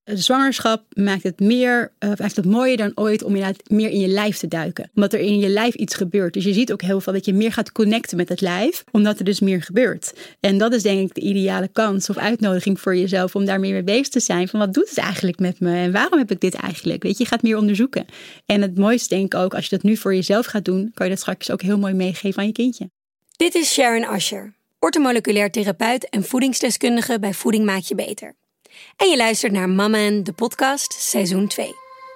zwangerschap maakt het mooier dan ooit om inderdaad meer in je lijf te duiken. Omdat er in je lijf iets gebeurt. Dus je ziet ook heel veel dat je meer gaat connecten met het lijf. Omdat er dus meer gebeurt. En dat is denk ik de ideale kans of uitnodiging voor jezelf om daar meer mee bezig te zijn. Van wat doet het eigenlijk met me? En waarom heb ik dit eigenlijk? Weet je, je gaat meer onderzoeken. En het mooiste denk ik ook, als je dat nu voor jezelf gaat doen, kan je dat straks ook heel mooi meegeven aan je kindje. Dit is Sharon Asher, orthomoleculair therapeut en voedingsdeskundige bij Voeding Maakt Je Beter. En je luistert naar Mama, de podcast, seizoen 2.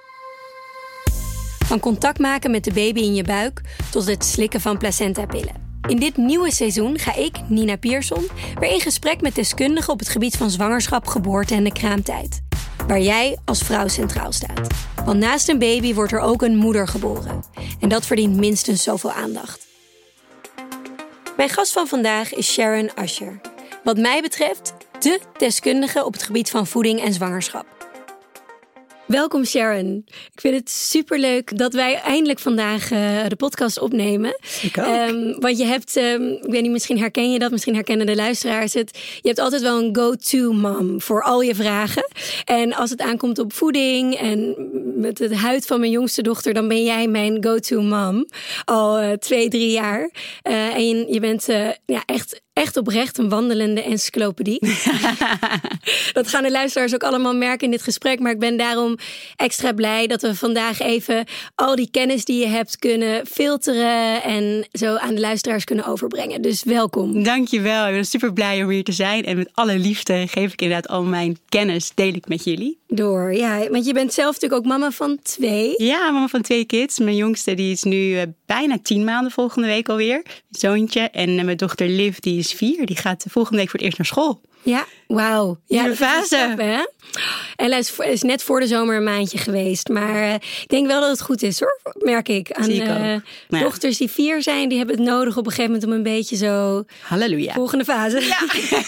Van contact maken met de baby in je buik tot het slikken van placentapillen. In dit nieuwe seizoen ga ik, Nina Pierson, weer in gesprek met deskundigen op het gebied van zwangerschap, geboorte en de kraamtijd. Waar jij als vrouw centraal staat. Want naast een baby wordt er ook een moeder geboren. En dat verdient minstens zoveel aandacht. Mijn gast van vandaag is Sharon Asher. Wat mij betreft de deskundige op het gebied van voeding en zwangerschap. Welkom Sharon. Ik vind het superleuk dat wij eindelijk vandaag de podcast opnemen. Ik ook. Want je hebt, ik weet niet, misschien herken je dat, misschien herkennen de luisteraars het. Je hebt altijd wel een go-to mom voor al je vragen. En als het aankomt op voeding en met het huid van mijn jongste dochter, dan ben jij mijn go-to mom. Al 2-3 jaar. En je bent echt oprecht een wandelende encyclopedie. Dat gaan de luisteraars ook allemaal merken in dit gesprek. Maar ik ben daarom extra blij dat we vandaag even al die kennis die je hebt kunnen filteren en zo aan de luisteraars kunnen overbrengen. Dus welkom. Dankjewel. Ik ben super blij om hier te zijn. En met alle liefde geef ik inderdaad al mijn kennis, deel ik met jullie. Want je bent zelf natuurlijk ook mama van 2. Ja, mama van 2 kids. Mijn jongste die is nu bijna 10 maanden volgende week alweer. Zoontje. En mijn dochter Liv die is 4. Die gaat volgende week voor het eerst naar school. Ja, wauw. Ja, de fase. Hè? En hij is net voor de zomer een maandje geweest. Maar ik denk wel dat het goed is hoor, merk ik. Aan dochters die 4 zijn, die hebben het nodig op een gegeven moment om een beetje zo... Halleluja. Volgende fase. Ja.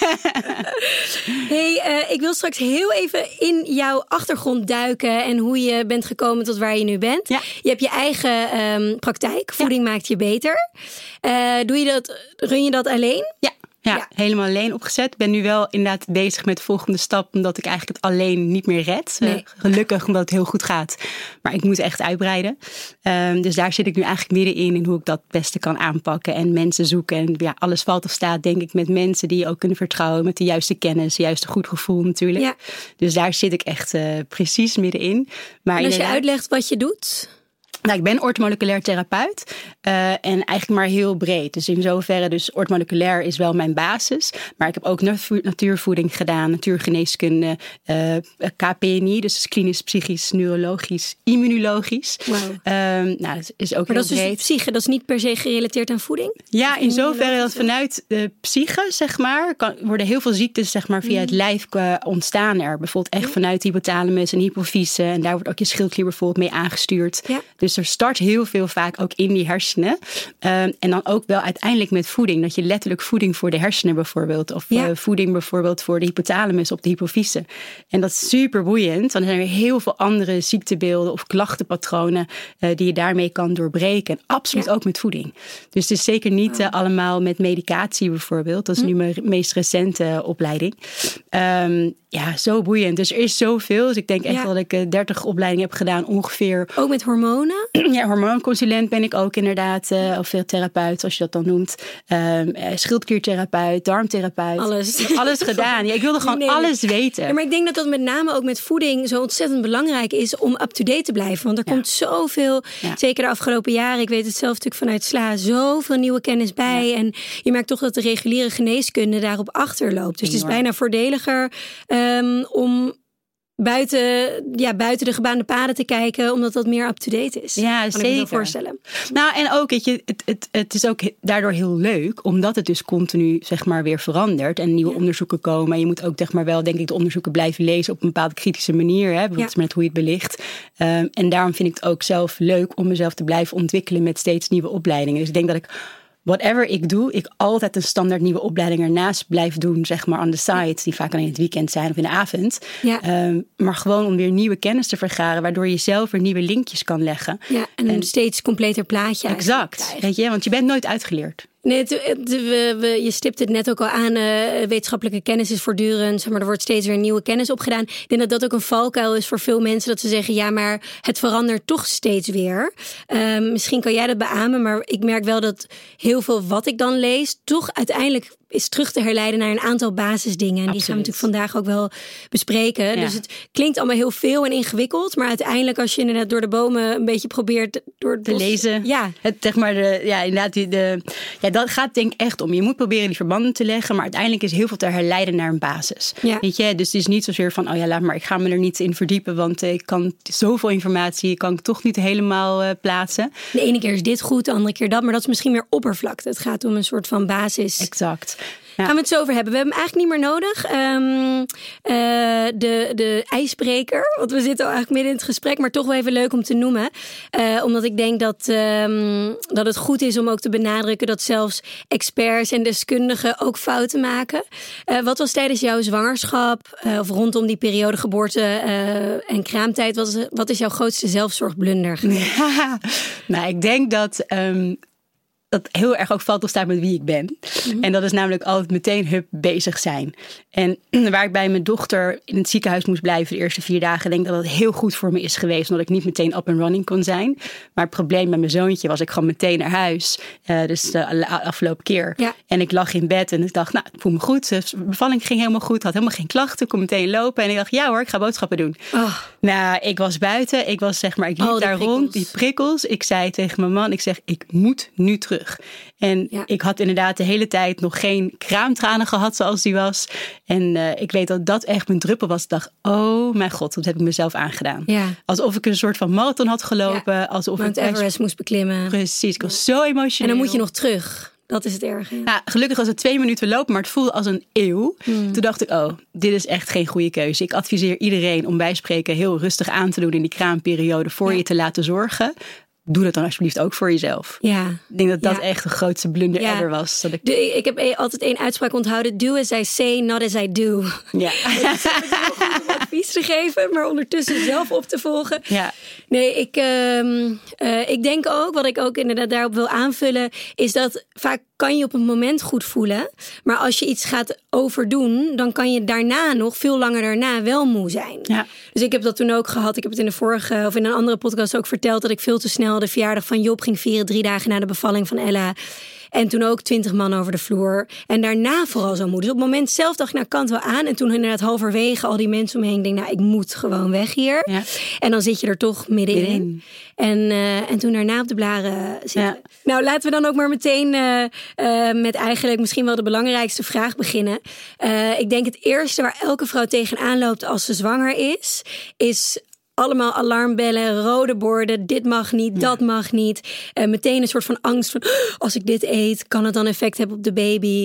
Hey, ik wil straks heel even in jouw achtergrond duiken en hoe je bent gekomen tot waar je nu bent. Ja. Je hebt je eigen praktijk, Voeding Maakt Je Beter. Run je dat alleen? Ja, helemaal alleen opgezet. Ik ben nu wel inderdaad bezig met de volgende stap, omdat ik eigenlijk het alleen niet meer red. Nee. Gelukkig, omdat het heel goed gaat. Maar ik moet echt uitbreiden. Dus daar zit ik nu eigenlijk middenin in hoe ik dat het beste kan aanpakken en mensen zoeken. En ja, alles valt of staat denk ik met mensen die je ook kunnen vertrouwen, met de juiste kennis, de juiste goed gevoel natuurlijk. Ja. Dus daar zit ik echt precies middenin. Maar en als je uitlegt wat je doet... Nou, ik ben orthomoleculair therapeut en eigenlijk maar heel breed. Dus in zoverre, dus orthomoleculair is wel mijn basis. Maar ik heb ook natuurvoeding gedaan, natuurgeneeskunde, KPNI. Dus klinisch, psychisch, neurologisch, immunologisch. Wow. Dat is ook maar heel dat is breed. Dus psyche, dat is niet per se gerelateerd aan voeding? Ja, in zoverre dat vanuit de psyche, zeg maar, worden heel veel ziektes zeg maar, via het lijf ontstaan er. Bijvoorbeeld echt vanuit de hypothalamus en hypofyse. En daar wordt ook je schildklier bijvoorbeeld mee aangestuurd. Ja. Dus er start heel veel vaak ook in die hersenen. En dan ook wel uiteindelijk met voeding. Dat je letterlijk voeding voor de hersenen bijvoorbeeld. Of voeding bijvoorbeeld voor de hypothalamus op de hypofyse. En dat is super boeiend. Want er zijn weer heel veel andere ziektebeelden of klachtenpatronen die je daarmee kan doorbreken. En absoluut ook met voeding. Dus het is zeker niet allemaal met medicatie bijvoorbeeld. Dat is nu mijn meest recente opleiding. Ja, zo boeiend. Dus er is zoveel. Dus ik denk echt dat ik 30 opleidingen heb gedaan ongeveer. Ook met hormonen? Ja, hormoonconsulent ben ik ook inderdaad. Of veel therapeut, zoals je dat dan noemt. Schildkliertherapeut, darmtherapeut. Alles gedaan. Ja, ik wilde gewoon alles weten. Ja, maar ik denk dat dat met name ook met voeding zo ontzettend belangrijk is om up-to-date te blijven. Want er komt zoveel, zeker de afgelopen jaren, ik weet het zelf natuurlijk vanuit SLA, zoveel nieuwe kennis bij. Ja. En je merkt toch dat de reguliere geneeskunde daarop achterloopt. Dus het is bijna voordeliger om buiten de gebaande paden te kijken, omdat dat meer up-to-date is. Ja, kan zeker. ik me voorstellen. Nou, en ook, weet je, het is ook daardoor heel leuk, omdat het dus continu, zeg maar, weer verandert en nieuwe onderzoeken komen. En je moet ook, zeg maar, wel, denk ik, de onderzoeken blijven lezen op een bepaalde kritische manier, hè, bijvoorbeeld met hoe je het belicht. En daarom vind ik het ook zelf leuk om mezelf te blijven ontwikkelen met steeds nieuwe opleidingen. Dus ik denk dat ik whatever ik doe, ik altijd een standaard nieuwe opleiding ernaast blijf doen, zeg maar, on the side, die vaak alleen in het weekend zijn of in de avond. Ja. Maar gewoon om weer nieuwe kennis te vergaren, waardoor je zelf weer nieuwe linkjes kan leggen. Ja, en een steeds completer plaatje. Exact, weet je, want je bent nooit uitgeleerd. Nee, je stipt het net ook al aan. Wetenschappelijke kennis is voortdurend. Zeg maar, er wordt steeds weer nieuwe kennis opgedaan. Ik denk dat dat ook een valkuil is voor veel mensen. Dat ze zeggen, ja, maar het verandert toch steeds weer. Misschien kan jij dat beamen. Maar ik merk wel dat heel veel wat ik dan lees toch uiteindelijk is terug te herleiden naar een aantal basisdingen. En die gaan we natuurlijk vandaag ook wel bespreken. Ja. Dus het klinkt allemaal heel veel en ingewikkeld. Maar uiteindelijk als je inderdaad door de bomen een beetje probeert door het te lezen. Ja. Het, zeg maar, dat gaat denk ik echt om. Je moet proberen die verbanden te leggen. Maar uiteindelijk is heel veel te herleiden naar een basis. Ja. Weet je? Dus het is niet zozeer van, laat maar, ik ga me er niet in verdiepen. Want ik kan zoveel informatie, kan ik toch niet helemaal plaatsen. De ene keer is dit goed, de andere keer dat. Maar dat is misschien meer oppervlakte. Het gaat om een soort van basis. Exact. Ja. Gaan we het zo over hebben. We hebben hem eigenlijk niet meer nodig. De ijsbreker. Want we zitten al eigenlijk midden in het gesprek. Maar toch wel even leuk om te noemen. Omdat ik denk dat het goed is om ook te benadrukken dat zelfs experts en deskundigen ook fouten maken. Wat was tijdens jouw zwangerschap of rondom die periode geboorte en kraamtijd? Wat is jouw grootste zelfzorgblunder geweest? Ja, nou, ik denk dat heel erg ook valt of staat met wie ik ben. Mm-hmm. En dat is namelijk altijd meteen bezig zijn. En waar ik bij mijn dochter in het ziekenhuis moest blijven de eerste 4 dagen, denk ik dat het heel goed voor me is geweest, omdat ik niet meteen up and running kon zijn. Maar het probleem met mijn zoontje was, ik gewoon meteen naar huis. Dus de afgelopen keer. Ja. En ik lag in bed en ik dacht, nou, ik voel me goed. De bevalling ging helemaal goed, had helemaal geen klachten. Ik kon meteen lopen en ik dacht, ja hoor, ik ga boodschappen doen. Oh. Nou, ik was buiten. Ik liep daar rond, die prikkels. Ik zei tegen mijn man, ik moet nu terug. En ik had inderdaad de hele tijd nog geen kraamtranen gehad zoals die was. En ik weet dat dat echt mijn druppel was. Ik dacht, oh mijn god, wat heb ik mezelf aangedaan. Ja. Alsof ik een soort van marathon had gelopen. Ja. Alsof Mount Everest moest beklimmen. Precies, ik was zo emotioneel. En dan moet je nog terug. Dat is het erge. Ja, gelukkig was het 2 minuten lopen, maar het voelde als een eeuw. Toen dacht ik, dit is echt geen goede keuze. Ik adviseer iedereen om bij spreken heel rustig aan te doen in die kraamperiode voor je te laten zorgen. Doe dat dan alsjeblieft ook voor jezelf. Ja. Ik denk dat dat echt de grootste blunder ever was. Ik heb altijd 1 uitspraak onthouden. Do as I say, not as I do. Ja. Het is heel goed om advies te geven, maar ondertussen zelf op te volgen. Ja. Nee, ik denk ook, wat ik ook inderdaad daarop wil aanvullen, is dat vaak kan je op een moment goed voelen. Maar als je iets gaat overdoen, dan kan je daarna nog, veel langer daarna, wel moe zijn. Ja. Dus ik heb dat toen ook gehad. Ik heb het in de vorige, of in een andere podcast ook verteld, dat ik veel te snel de verjaardag van Job ging vieren 3 dagen na de bevalling van Ella. En toen ook 20 man over de vloer. En daarna vooral zo moe. Dus op het moment zelf dacht ik, nou, kan het wel aan. En toen inderdaad halverwege al die mensen omheen. Ik denk, nou, ik moet gewoon weg hier. Ja. En dan zit je er toch middenin. En toen daarna op de blaren zitten. Ja. Nou, laten we dan ook maar meteen met eigenlijk misschien wel de belangrijkste vraag beginnen. Ik denk het eerste waar elke vrouw tegenaan loopt als ze zwanger is allemaal alarmbellen, rode borden, dit mag niet, dat mag niet. Meteen een soort van angst van, als ik dit eet, kan het dan effect hebben op de baby?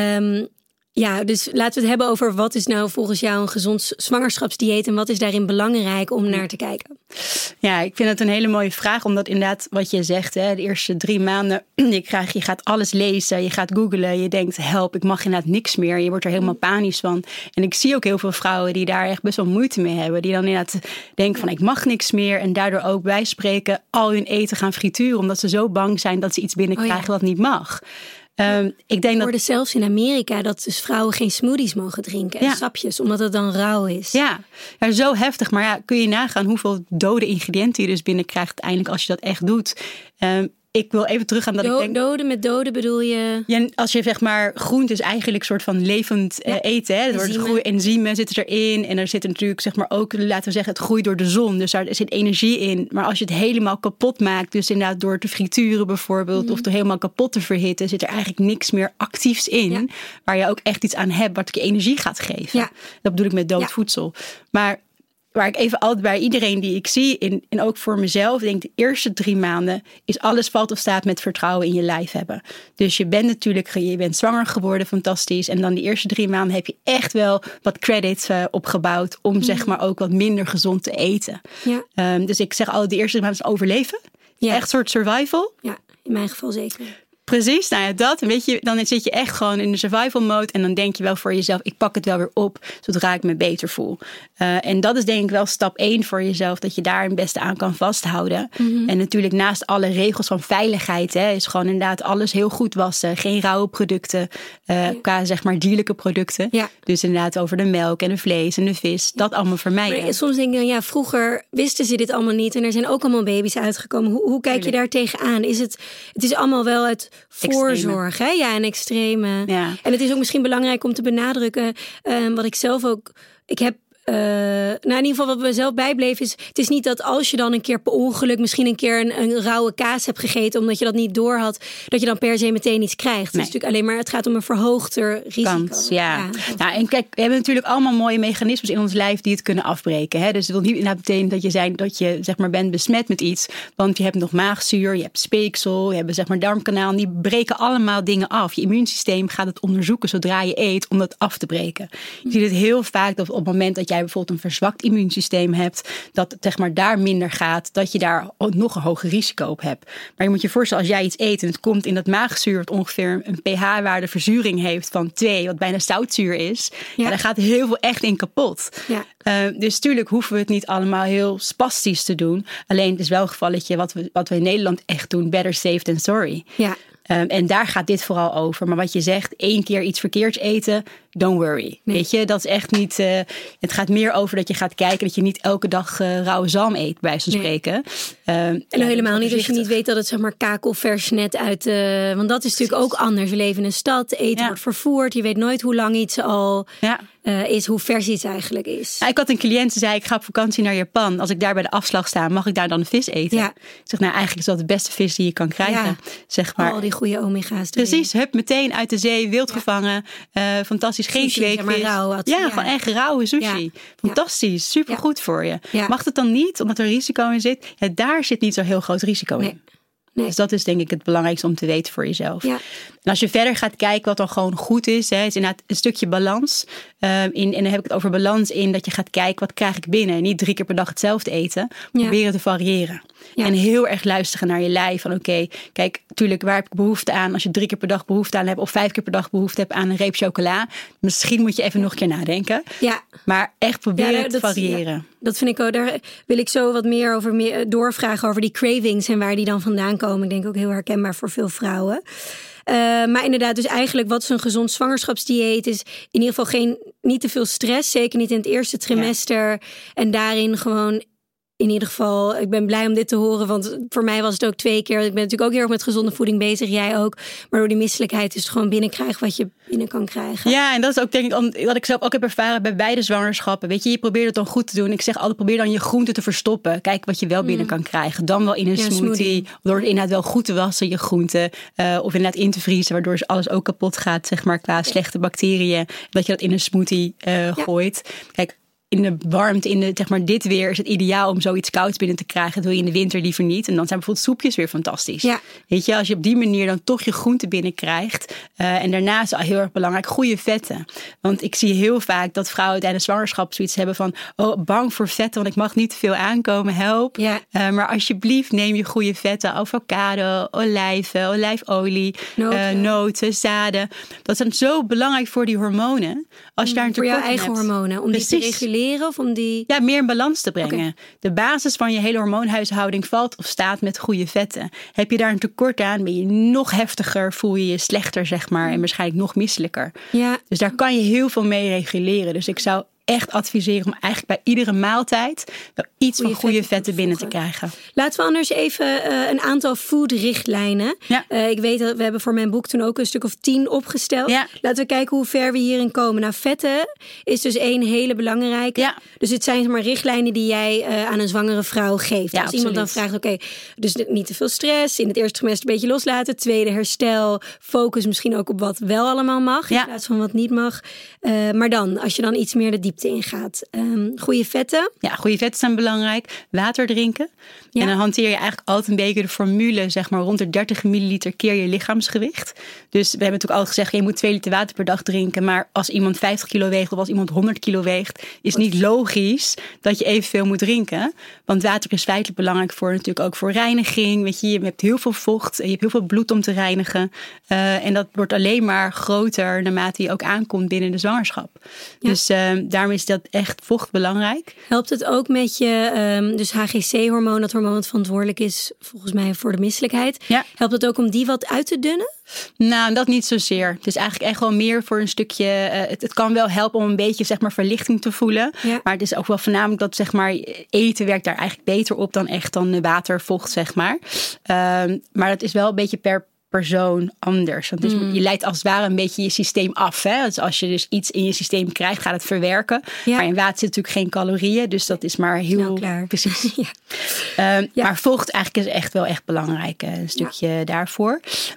Dus laten we het hebben over wat is nou volgens jou een gezond zwangerschapsdieet en wat is daarin belangrijk om naar te kijken? Ja, ik vind het een hele mooie vraag, omdat inderdaad wat je zegt, de eerste 3 maanden, je gaat alles lezen, je gaat googlen, je denkt, help, ik mag inderdaad niks meer. Je wordt er helemaal panisch van. En ik zie ook heel veel vrouwen die daar echt best wel moeite mee hebben, die dan inderdaad denken van, ik mag niks meer en daardoor ook bij spreken al hun eten gaan frituren, omdat ze zo bang zijn dat ze iets binnenkrijgen wat niet mag. Ik denk hoorde zelfs in Amerika dat dus vrouwen geen smoothies mogen drinken en sapjes, omdat het dan rauw is. Ja, zo heftig. Maar kun je nagaan hoeveel dode ingrediënten je dus binnenkrijgt uiteindelijk als je dat echt doet. Ik wil even teruggaan dat ik denk... Doden met doden bedoel je? Ja, als je zeg maar groente is eigenlijk een soort van levend eten. Hè? Er wordt enzymen zitten erin. En er zit natuurlijk zeg maar ook, laten we zeggen, het groeit door de zon. Dus daar zit energie in. Maar als je het helemaal kapot maakt, dus inderdaad door te frituren bijvoorbeeld, of door helemaal kapot te verhitten, zit er eigenlijk niks meer actiefs in. Ja. Waar je ook echt iets aan hebt wat je energie gaat geven. Ja. Dat bedoel ik met dood voedsel. Maar waar ik even altijd bij iedereen die ik zie, en ook voor mezelf, denk de eerste 3 maanden is alles valt of staat met vertrouwen in je lijf hebben. Dus je bent zwanger geworden, fantastisch. En dan de eerste 3 maanden heb je echt wel wat credits opgebouwd om zeg maar ook wat minder gezond te eten. Ja. Dus ik zeg altijd de eerste 3 maanden is overleven. Ja. Echt een soort survival. Ja, in mijn geval zeker. Precies, nou ja, dat. Weet je, dan zit je echt gewoon in de survival mode. En dan denk je wel voor jezelf, ik pak het wel weer op zodra ik me beter voel. En dat is denk ik wel stap 1 voor jezelf. Dat je daar het beste aan kan vasthouden. Mm-hmm. En natuurlijk naast alle regels van veiligheid is gewoon inderdaad alles heel goed wassen. Geen rauwe producten. Qua zeg maar dierlijke producten. Ja. Dus inderdaad over de melk en de vlees en de vis. Dat allemaal vermijden. Maar soms denk ik dan, vroeger wisten ze dit allemaal niet. En er zijn ook allemaal baby's uitgekomen. Hoe kijk je daar tegenaan? Het is allemaal wel het voorzorg. Hè? Ja, en extreme. Ja. En het is ook misschien belangrijk om te benadrukken. Wat ik zelf ook... Ik heb in ieder geval wat me zelf bijbleef is... Het is niet dat als je dan een keer per ongeluk... misschien een keer een rauwe kaas hebt gegeten... omdat je dat niet door had... dat je dan per se meteen iets krijgt. Nee. Het is natuurlijk alleen maar... het gaat om een verhoogder risico. Kans, ja. Nou, en kijk, we hebben natuurlijk allemaal mooie mechanismes in ons lijf... die het kunnen afbreken. Hè? Dus het wil niet inderdaad betekenen dat je zeg maar, bent besmet met iets. Want je hebt nog maagzuur, je hebt speeksel... je hebt zeg maar darmkanaal. En die breken allemaal dingen af. Je immuunsysteem gaat het onderzoeken zodra je eet... om dat af te breken. Je ziet het heel vaak dat op het moment dat jij bijvoorbeeld een verzwakt immuunsysteem hebt, dat het zeg maar daar minder gaat, dat je daar nog een hoger risico op hebt. Maar je moet je voorstellen, als jij iets eet en het komt in dat maagzuur, wat ongeveer een pH-waarde verzuring heeft van 2, wat bijna zoutzuur is, dan gaat heel veel echt in kapot. Ja. Dus natuurlijk hoeven we het niet allemaal heel spastisch te doen. Alleen het is wel een gevalletje wat we in Nederland echt doen, better safe than sorry. Ja. En daar gaat dit vooral over. Maar wat je zegt, 1 keer iets verkeerds eten, don't worry. Nee. Weet je, dat is echt niet... het gaat meer over dat je gaat kijken dat je niet elke dag rauwe zalm eet, bij zo'n spreken. En helemaal niet als je niet weet dat het zeg maar kakelvers net uit... want dat is natuurlijk ook anders. We leven in een stad, eten wordt vervoerd. Je weet nooit hoe lang iets al is, hoe vers iets eigenlijk is. Ik had een cliënt die zei, ik ga op vakantie naar Japan. Als ik daar bij de afslag sta, mag ik daar dan vis eten? Ja. Ik zeg, nou eigenlijk is dat de beste vis die je kan krijgen. Ja. Zeg maar. Al die goede omega's. Precies, hup, meteen uit de zee, wild gevangen. Fantastisch, geen kweekvis. Gewoon echt rauwe sushi. Ja. Fantastisch, supergoed voor je. Ja. Mag het dan niet, omdat er risico in zit? Ja, daar zit niet zo heel groot risico in. Nee. Dus dat is denk ik het belangrijkste om te weten voor jezelf. Ja. En als je verder gaat kijken wat dan gewoon goed is inderdaad een stukje balans. En dan heb ik het over balans in dat je gaat kijken wat krijg ik binnen. Niet 3 keer per dag hetzelfde eten. Proberen te variëren. Ja. En heel erg luisteren naar je lijf. Van oké, kijk, natuurlijk waar heb ik behoefte aan? Als je 3 keer per dag behoefte aan hebt of 5 keer per dag behoefte hebt aan een reep chocola. Misschien moet je even nog een keer nadenken. Ja. Maar echt proberen te variëren. Ja. Dat vind ik ook, daar wil ik zo wat meer over doorvragen over die cravings en waar die dan vandaan komen. Ik denk ook heel herkenbaar voor veel vrouwen. Maar inderdaad, dus eigenlijk wat is een gezond zwangerschapsdieet is in ieder geval niet te veel stress. Zeker niet in het eerste trimester. Ja. En daarin gewoon in ieder geval, ik ben blij om dit te horen. Want voor mij was het ook 2 keer. Ik ben natuurlijk ook heel erg met gezonde voeding bezig. Jij ook. Maar door die misselijkheid is het gewoon binnenkrijgen wat je binnen kan krijgen. Ja, en dat is ook denk ik wat ik zelf ook heb ervaren bij beide zwangerschappen. Weet je probeert het dan goed te doen. Ik zeg altijd, probeer dan je groenten te verstoppen. Kijk wat je wel binnen kan krijgen. Dan wel in een smoothie. Door het inderdaad wel goed te wassen, je groenten. Of inderdaad in te vriezen. Waardoor alles ook kapot gaat, zeg maar, qua slechte bacteriën. Dat je dat in een smoothie gooit. Kijk, in de warmte, zeg maar dit weer is het ideaal om zoiets kouds binnen te krijgen. Dat wil je in de winter liever niet. En dan zijn bijvoorbeeld soepjes weer fantastisch. Ja. Weet je, als je op die manier dan toch je groente binnenkrijgt. En daarnaast al heel erg belangrijk, goede vetten. Want ik zie heel vaak dat vrouwen tijdens zwangerschap zoiets hebben van, bang voor vetten, want ik mag niet te veel aankomen, help. Ja. Maar alsjeblieft neem je goede vetten, avocado, olijven, olijfolie, noten, zaden. Dat zijn zo belangrijk voor die hormonen. Als je daar een voor jouw eigen hebt. Hormonen, om die te reguleren. Of om die... Ja, meer in balans te brengen. Okay. De basis van je hele hormoonhuishouding valt of staat met goede vetten. Heb je daar een tekort aan, ben je nog heftiger, voel je je slechter, zeg maar. En waarschijnlijk nog misselijker. Ja. Dus daar kan je heel veel mee reguleren. Dus ik zou echt adviseren om eigenlijk bij iedere maaltijd wel iets van goede vetten binnen te krijgen. Laten we anders even een aantal foodrichtlijnen. Ja. Ik weet dat we hebben voor mijn boek toen ook een stuk of 10 opgesteld. Ja. Laten we kijken hoe ver we hierin komen. Nou, vetten is dus 1 hele belangrijke. Ja. Dus het zijn maar richtlijnen die jij aan een zwangere vrouw geeft. Ja, als iemand dan vraagt, oké, dus niet te veel stress. In het eerste trimester een beetje loslaten. Tweede herstel. Focus misschien ook op wat wel allemaal mag. In plaats van wat niet mag. Maar dan, als je dan iets meer de diepte diepte ingaat. Goede vetten. Ja, goede vetten zijn belangrijk. Water drinken. Ja. En dan hanteer je eigenlijk altijd een beetje de formule, zeg maar rond de 30 milliliter keer je lichaamsgewicht. Dus we hebben natuurlijk altijd gezegd, je moet 2 liter water per dag drinken. Maar als iemand 50 kilo weegt of als iemand 100 kilo weegt, is niet logisch dat je evenveel moet drinken. Want water is feitelijk belangrijk voor natuurlijk ook voor reiniging. Weet je hebt heel veel vocht, je hebt heel veel bloed om te reinigen. En dat wordt alleen maar groter naarmate je ook aankomt binnen de zwangerschap. Ja. Dus daarom is dat echt vocht belangrijk. Helpt het ook met je, dus HGC-hormoon, dat hormoon dat verantwoordelijk is volgens mij voor de misselijkheid. Ja. Helpt het ook om die wat uit te dunnen? Nou, dat niet zozeer. Het is eigenlijk echt wel meer voor een stukje. Het kan wel helpen om een beetje zeg maar verlichting te voelen. Ja. Maar het is ook wel voornamelijk dat zeg maar eten werkt daar eigenlijk beter op dan echt dan water, vocht zeg maar. Maar dat is wel een beetje per persoon anders. Want dus je leidt als het ware een beetje je systeem af. Hè? Dus als je dus iets in je systeem krijgt, gaat het verwerken. Ja. Maar in water zit natuurlijk geen calorieën. Dus dat is maar heel klaar. Precies. Ja. Maar vocht eigenlijk is echt wel echt belangrijk. Een stukje daarvoor.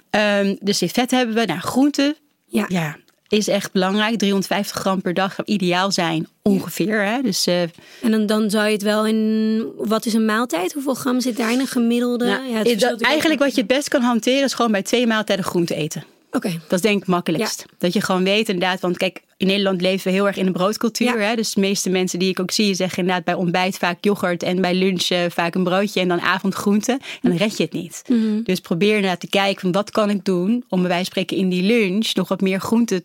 Dus die vet hebben we. Nou, groenten. Ja. Is echt belangrijk. 350 gram per dag zou ideaal zijn. Ongeveer. Hè? Dus, en dan zou je het wel in... Wat is een maaltijd? Hoeveel gram zit daar in een gemiddelde? Nou, eigenlijk wat je het best kan hanteren is gewoon bij 2 maaltijden groente eten. Okay. Dat is denk ik het makkelijkst. Ja. Dat je gewoon weet inderdaad. Want kijk, in Nederland leven we heel erg in de broodcultuur. Ja. Hè? Dus de meeste mensen die ik ook zie zeggen inderdaad bij ontbijt vaak yoghurt. En bij lunch vaak een broodje. En dan avond groente. En dan red je het niet. Mm-hmm. Dus probeer inderdaad te kijken van wat kan ik doen. Om bij wijze van spreken in die lunch nog wat meer groente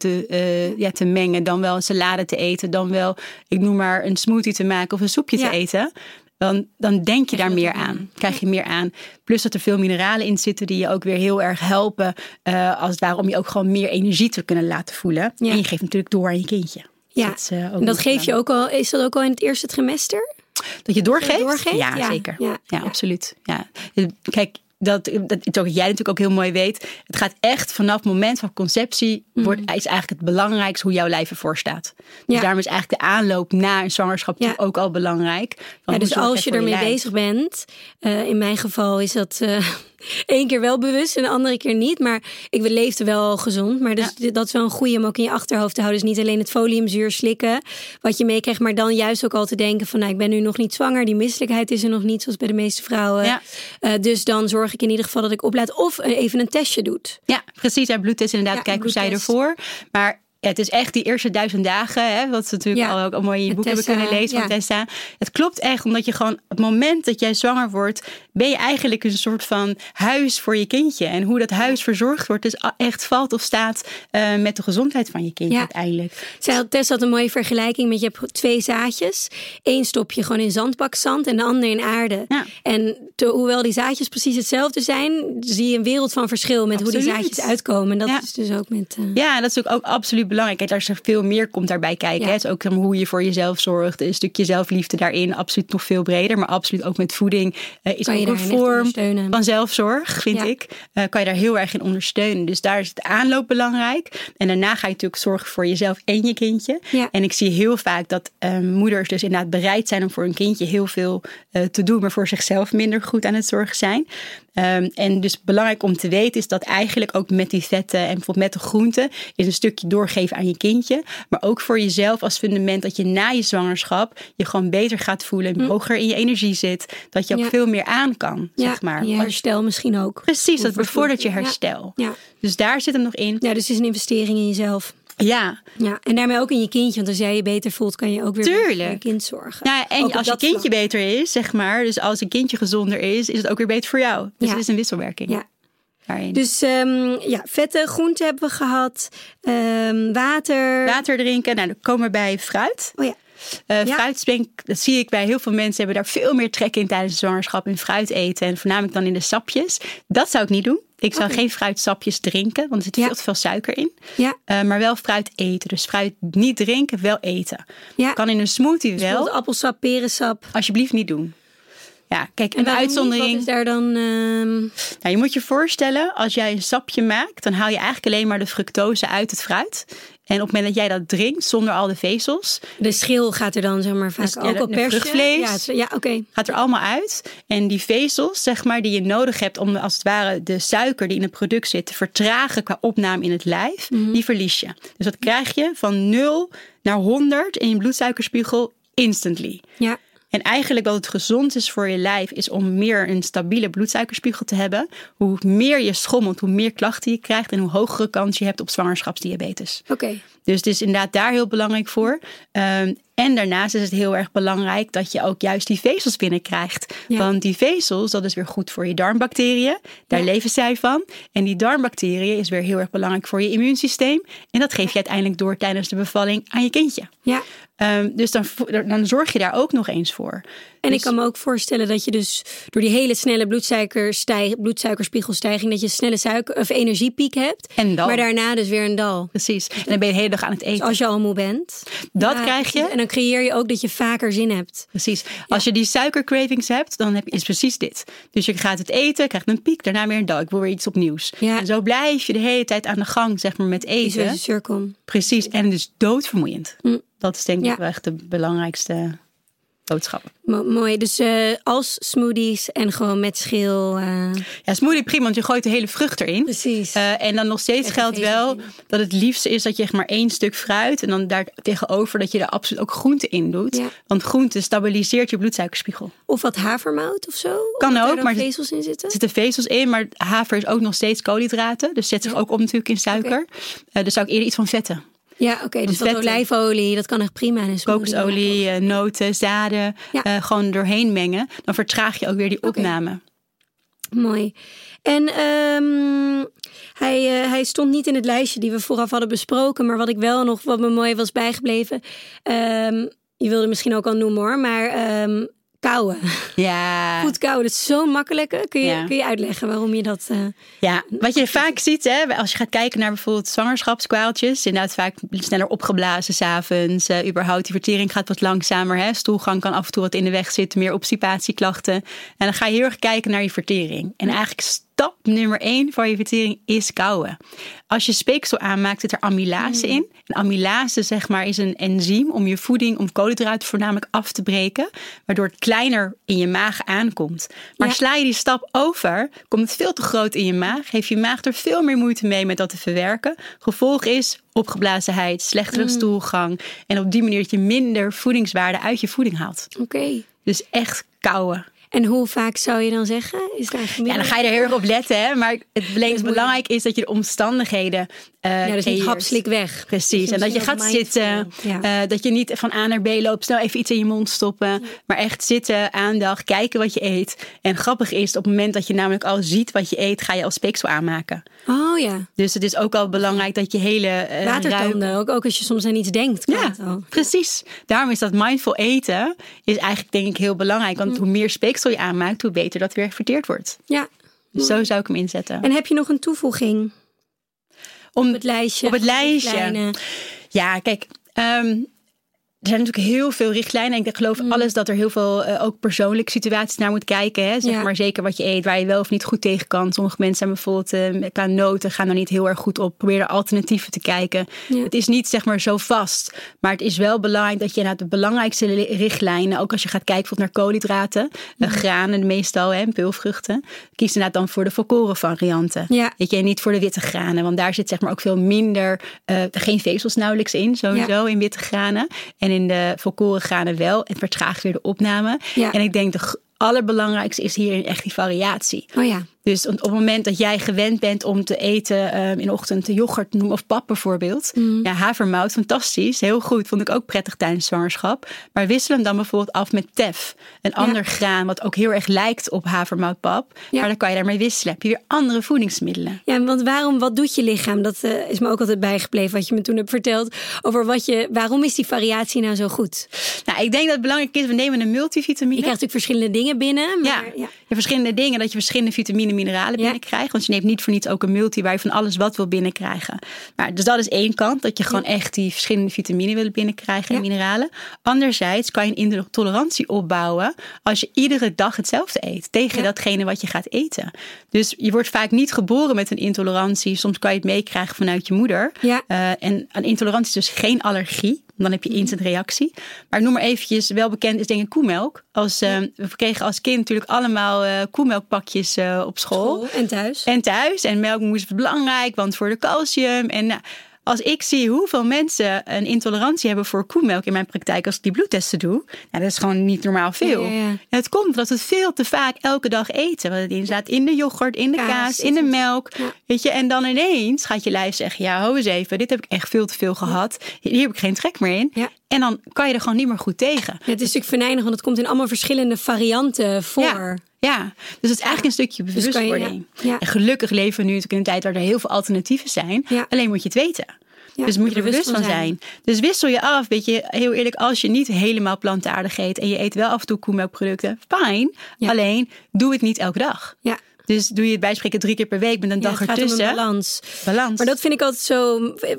te mengen. Dan wel een salade te eten. Dan wel, ik noem maar een smoothie te maken of een soepje te eten. Dan denk je daar meer aan. Krijg je meer aan. Plus dat er veel mineralen in zitten die je ook weer heel erg helpen. Als het ware om je ook gewoon meer energie te kunnen laten voelen. Ja. En je geeft natuurlijk door aan je kindje. Ja, dus dat geef je ook al. Is dat ook al in het eerste trimester? Dat je doorgeeft? Ja, zeker. Ja, absoluut. Ja. Kijk, dat jij natuurlijk ook heel mooi weet. Het gaat echt vanaf het moment van conceptie is eigenlijk het belangrijkste hoe jouw lijf ervoor staat. Dus daarom is eigenlijk de aanloop na een zwangerschap ook al belangrijk. Dus als je ermee bezig bent, in mijn geval is dat 1 keer wel bewust en de andere keer niet. Maar ik leefde wel gezond. Maar dus dat is wel een goeie om ook in je achterhoofd te houden. Dus niet alleen het foliumzuur slikken wat je meekrijgt. Maar dan juist ook al te denken van ik ben nu nog niet zwanger. Die misselijkheid is er nog niet zoals bij de meeste vrouwen. Ja. Dus dan zorg ik in ieder geval dat ik oplaad. Of even een testje doet. Ja, precies. En bloedtest inderdaad. Kijk hoe zij ervoor. Maar ja, het is echt die eerste 1000 dagen, hè, wat ze natuurlijk al ook mooi in je boek hebben kunnen lezen van Tessa. Het klopt echt, omdat je gewoon op het moment dat jij zwanger wordt, ben je eigenlijk een soort van huis voor je kindje. En hoe dat huis verzorgd wordt, is echt valt of staat met de gezondheid van je kindje uiteindelijk. Tessa had een mooie vergelijking met je hebt 2 zaadjes. 1 stop je gewoon in zandbakzand en de ander in aarde. Ja. En hoewel die zaadjes precies hetzelfde zijn, zie je een wereld van verschil met hoe die zaadjes uitkomen. En dat is dus ook met... Ja, dat is ook absoluut belangrijk. Daar is er veel meer komt daarbij kijken. Ja. Het is ook hoe je voor jezelf zorgt. Een stukje zelfliefde daarin. Absoluut nog veel breder. Maar absoluut ook met voeding. Is ook een vorm van zelfzorg, vind ik. Kan je daar heel erg in ondersteunen. Dus daar is het aanloop belangrijk. En daarna ga je natuurlijk zorgen voor jezelf en je kindje. Ja. En ik zie heel vaak dat moeders dus inderdaad bereid zijn om voor een kindje heel veel te doen. Maar voor zichzelf minder goed aan het zorgen zijn. En dus belangrijk om te weten is dat eigenlijk ook met die vetten en bijvoorbeeld met de groenten is een stukje doorgeven aan je kindje. Maar ook voor jezelf als fundament dat je na je zwangerschap je gewoon beter gaat voelen. Hoger in je energie zit. Dat je ook veel meer aan kan, zeg maar. Je herstel misschien ook. Precies, dat bevordert je herstel. Ja. Dus daar zit hem nog in. Ja, dus het is een investering in jezelf. Ja. En daarmee ook in je kindje. Want als jij je beter voelt, kan je ook weer voor je kind zorgen. Nou, en ook als je kindje beter is, zeg maar. Dus als een kindje gezonder is het ook weer beter voor jou. Dus het is een wisselwerking. Ja. Daarin. Dus vetten, groenten hebben we gehad. Water. Water drinken. Nou, dan komen we bij fruit. Oh ja. Fruit, dat zie ik bij heel veel mensen, hebben daar veel meer trek in tijdens de zwangerschap in fruit eten. En voornamelijk dan in de sapjes. Dat zou ik niet doen. Ik zou geen fruitsapjes drinken, want er zit veel te veel suiker in. Ja. Maar wel fruit eten. Dus fruit niet drinken, wel eten. Ja. Kan in een smoothie dus wel. Appelsap, perensap. Alsjeblieft niet doen. Ja, kijk, een uitzondering. Wat is daar dan? Nou, je moet je voorstellen, als jij een sapje maakt, dan haal je eigenlijk alleen maar de fructose uit het fruit. En op het moment dat jij dat drinkt, zonder al de vezels. De schil gaat er dan zeg maar vaak Dus, ook op persen. Vruchtvlees gaat er allemaal uit. En die vezels, zeg maar, die je nodig hebt om als het ware de suiker die in het product zit te vertragen qua opname in het lijf, die verlies je. Dus dat krijg je van 0 naar 100 in je bloedsuikerspiegel instantly. Ja. En eigenlijk wat het gezond is voor je lijf is om meer een stabiele bloedsuikerspiegel te hebben. Hoe meer je schommelt, hoe meer klachten je krijgt en hoe hogere kans je hebt op zwangerschapsdiabetes. Oké. Dus het is inderdaad daar heel belangrijk voor. En daarnaast is het heel erg belangrijk dat je ook juist die vezels binnenkrijgt. Ja. Want die vezels, dat is weer goed voor je darmbacteriën. Daar leven zij van. En die darmbacteriën is weer heel erg belangrijk voor je immuunsysteem. En dat geef je uiteindelijk door tijdens de bevalling aan je kindje. Ja. Dus dan zorg je daar ook nog eens voor. En ik kan me ook voorstellen dat je dus door die hele snelle bloedsuikerspiegelstijging, dat je snelle energiepiek hebt. En dal. Maar daarna dus weer een dal. Precies. En dan ben je de hele dag aan het eten. Dus als je al moe bent. Dat krijg je. En dan creëer je ook dat je vaker zin hebt. Precies. Als je die suikercravings hebt, dan is precies dit. Dus je gaat het eten, krijgt een piek, daarna weer een dal. Ik wil weer iets opnieuws. Ja. En zo blijf je de hele tijd aan de gang, zeg maar, met eten. Die cirkel. Precies. En dus doodvermoeiend. Dat is denk ik wel echt de belangrijkste boodschap. Mooi. Dus als smoothies en gewoon met schil. Ja, smoothie prima, want je gooit de hele vrucht erin. Precies. En dan nog steeds geldt wel dat het liefste is dat je echt maar 1 stuk fruit en dan daar tegenover dat je er absoluut ook groente in doet. Ja. Want groente stabiliseert je bloedsuikerspiegel. Of wat havermout of zo? Kan ook, maar vezels in zitten? Er zitten vezels in, maar haver is ook nog steeds koolhydraten. Dus zet zich ook om natuurlijk in suiker. Dus zou ik eerder iets van vetten. Ja, oké. Dus dat olijfolie, dat kan echt prima. Kokosolie, noten, zaden, gewoon doorheen mengen. Dan vertraag je ook weer die opname. Mooi. En hij stond niet in het lijstje die we vooraf hadden besproken. Maar wat me mooi was bijgebleven. Je wilde misschien ook al noemen hoor, maar kauwen. Ja. Goed kauwen, dat is zo makkelijk. Kun je uitleggen waarom je dat... Ja, wat je vaak ziet, hè, als je gaat kijken naar bijvoorbeeld zwangerschapskwaaltjes, inderdaad vaak sneller opgeblazen 's avonds. Überhaupt die vertering gaat wat langzamer. Hè. Stoelgang kan af en toe wat in de weg zitten, meer obstipatieklachten. En dan ga je heel erg kijken naar je vertering. En eigenlijk stap nummer 1 voor je vertering is kauwen. Als je speeksel aanmaakt, zit er amylase in. En amylase, zeg maar, is een enzym om je voeding, om koolhydraten voornamelijk af te breken, waardoor het kleiner in je maag aankomt. Maar sla je die stap over, komt het veel te groot in je maag, heeft je maag er veel meer moeite mee met dat te verwerken. Gevolg is opgeblazenheid, slechtere stoelgang en op die manier dat je minder voedingswaarde uit je voeding haalt. Oké. Dus echt kauwen. En hoe vaak zou je dan zeggen? Dan ga je er heel erg op letten. Hè? Maar het belangrijk is dat je de omstandigheden dus niet hapslik weg. Precies. En dat je gaat zitten. Dat je niet van A naar B loopt. Snel even iets in je mond stoppen. Ja. Maar echt zitten, aandacht, kijken wat je eet. En grappig is, op het moment dat je namelijk al ziet wat je eet, ga je al speeksel aanmaken. Oh ja. Dus het is ook al belangrijk dat je hele watertanden, ook als je soms aan iets denkt. Precies. Daarom is dat mindful eten is eigenlijk denk ik heel belangrijk. Want hoe meer speeksel je aanmaakt, hoe beter dat weer verteerd wordt. Ja. Dus zo zou ik hem inzetten. En heb je nog een toevoeging? Op het lijstje. Op het lijstje. Ja, kijk. Er zijn natuurlijk heel veel richtlijnen. En ik geloof alles dat er heel veel ook persoonlijke situaties naar moet kijken. Hè? Zeg maar zeker wat je eet, waar je wel of niet goed tegen kan. Sommige mensen zijn bijvoorbeeld qua noten gaan er niet heel erg goed op. Probeer er alternatieven te kijken. Ja. Het is niet zeg maar zo vast. Maar het is wel belangrijk dat je naar de belangrijkste richtlijnen, ook als je gaat kijken bijvoorbeeld naar koolhydraten, granen meestal, peulvruchten. Kies inderdaad dan voor de volkoren varianten. Ja. Weet je, en niet voor de witte granen. Want daar zit zeg maar ook veel minder, geen vezels nauwelijks in, sowieso in witte granen. En in de volkoren granen wel. Het vertraagt weer de opname. Ja. En ik denk de allerbelangrijkste is hierin echt die variatie. Oh ja. Dus op het moment dat jij gewend bent om te eten in de ochtend yoghurt of pap bijvoorbeeld. Ja, havermout, fantastisch. Heel goed. Vond ik ook prettig tijdens zwangerschap. Maar wissel hem dan bijvoorbeeld af met tef. Een ander graan wat ook heel erg lijkt op havermoutpap. Ja. Maar dan kan je daarmee wisselen. Heb je weer andere voedingsmiddelen. Ja, want wat doet je lichaam? Dat is me ook altijd bijgebleven wat je me toen hebt verteld. Over waarom is die variatie nou zo goed? Nou, ik denk dat het belangrijk is, we nemen een multivitamine. Je krijgt natuurlijk verschillende dingen binnen. Maar, ja, verschillende dingen. Dat je verschillende vitamines voldoende mineralen binnenkrijgen. Want je neemt niet voor niets ook een multi waar je van alles wat wil binnenkrijgen. Maar dus dat is één kant, dat je gewoon echt die verschillende vitamine wil binnenkrijgen en mineralen. Anderzijds kan je een intolerantie opbouwen als je iedere dag hetzelfde eet tegen datgene wat je gaat eten. Dus je wordt vaak niet geboren met een intolerantie. Soms kan je het meekrijgen vanuit je moeder. Ja. En een intolerantie is dus geen allergie. Dan heb je instant reactie. Maar ik noem maar eventjes, wel bekend is denk ik koemelk. We kregen als kind natuurlijk allemaal koemelkpakjes op school. En thuis. En melk moest belangrijk, want voor de calcium. En als ik zie hoeveel mensen een intolerantie hebben voor koemelk in mijn praktijk als ik die bloedtesten doe, dat is gewoon niet normaal veel. Ja. En het komt omdat we het veel te vaak elke dag eten. Want het staat in de yoghurt, in de kaas, in de melk. Ja. Weet je, en dan ineens gaat je lijf zeggen, ja, hou eens even, dit heb ik echt veel te veel gehad. Hier heb ik geen trek meer in. Ja. En dan kan je er gewoon niet meer goed tegen. Ja, het is natuurlijk venijnig, want het komt in allemaal verschillende varianten voor. Ja, dus het is eigenlijk een stukje bewustwording. En gelukkig leven we nu natuurlijk in een tijd waar er heel veel alternatieven zijn. Ja. Alleen moet je het weten. Ja, dus moet je er bewust van zijn. Dus wissel je af, weet je, heel eerlijk, als je niet helemaal plantaardig eet en je eet wel af en toe koemelkproducten, fijn. Ja. Alleen, doe het niet elke dag. Ja. Dus doe je het bijspreken 3 keer per week met een dag ertussen. Het gaat om een balans. Maar dat vind ik altijd zo.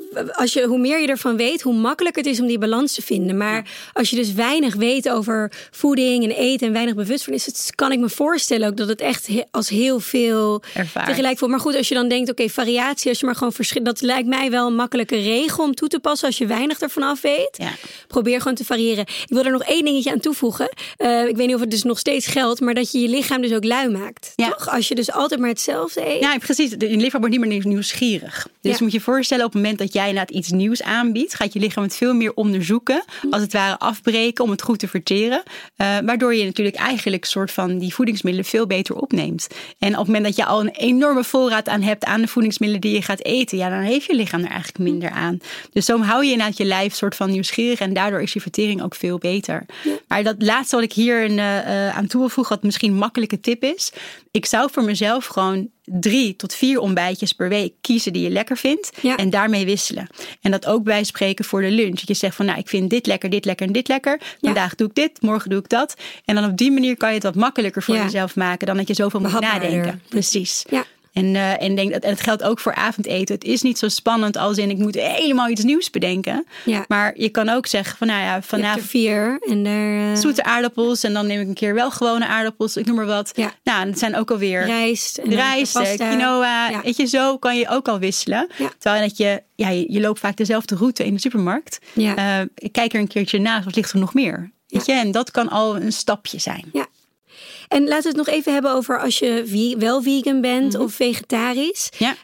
Hoe meer je ervan weet, hoe makkelijker het is om die balans te vinden. Maar als je dus weinig weet over voeding en eten en weinig bewust van is, kan ik me voorstellen ook dat het echt als heel veel tegelijk voelt. Maar goed, als je dan denkt, oké, variatie, als je maar gewoon verschilt, dat lijkt mij wel een makkelijke regel om toe te passen als je weinig ervan af weet. Ja. Probeer gewoon te variëren. Ik wil er nog 1 dingetje aan toevoegen. Ik weet niet of het dus nog steeds geldt, maar dat je je lichaam dus ook lui maakt. Ja. Toch? Als je dus altijd maar hetzelfde eet. Ja, precies. Je lichaam wordt niet meer nieuwsgierig. Dus moet je voorstellen, op het moment dat jij inderdaad iets nieuws aanbiedt, gaat je lichaam het veel meer onderzoeken, als het ware afbreken om het goed te verteren. Waardoor je natuurlijk eigenlijk soort van die voedingsmiddelen veel beter opneemt. En op het moment dat je al een enorme voorraad aan hebt aan de voedingsmiddelen die je gaat eten, dan heeft je lichaam er eigenlijk minder aan. Dus zo hou je inderdaad je lijf soort van nieuwsgierig en daardoor is je vertering ook veel beter. Ja. Maar dat laatste wat ik hier aan toe wil voegen, wat misschien een makkelijke tip is. Ik zou voor mezelf gewoon 3 tot 4 ontbijtjes per week kiezen die je lekker vindt. Ja. En daarmee wisselen. En dat ook bij spreken voor de lunch. Dat je zegt van, ik vind dit lekker, dit lekker en dit lekker. Vandaag doe ik dit, morgen doe ik dat. En dan op die manier kan je het wat makkelijker voor jezelf maken dan dat je zoveel moet nadenken. Precies. Ja. En denk dat, en het geldt ook voor avondeten. Het is niet zo spannend als in ik moet helemaal iets nieuws bedenken. Ja. Maar je kan ook zeggen van vanavond 4 en daar zoete aardappels en dan neem ik een keer wel gewone aardappels. Ik noem maar wat. Ja. Nou, dat zijn ook alweer rijst, quinoa. Ja. Weet je, zo kan je ook al wisselen. Ja. Terwijl dat je loopt vaak dezelfde route in de supermarkt. Ja. Kijk er een keertje naast, wat ligt er nog meer? Weet je? En dat kan al een stapje zijn. Ja. En laten we het nog even hebben over als je wel vegan bent of vegetarisch. Ja.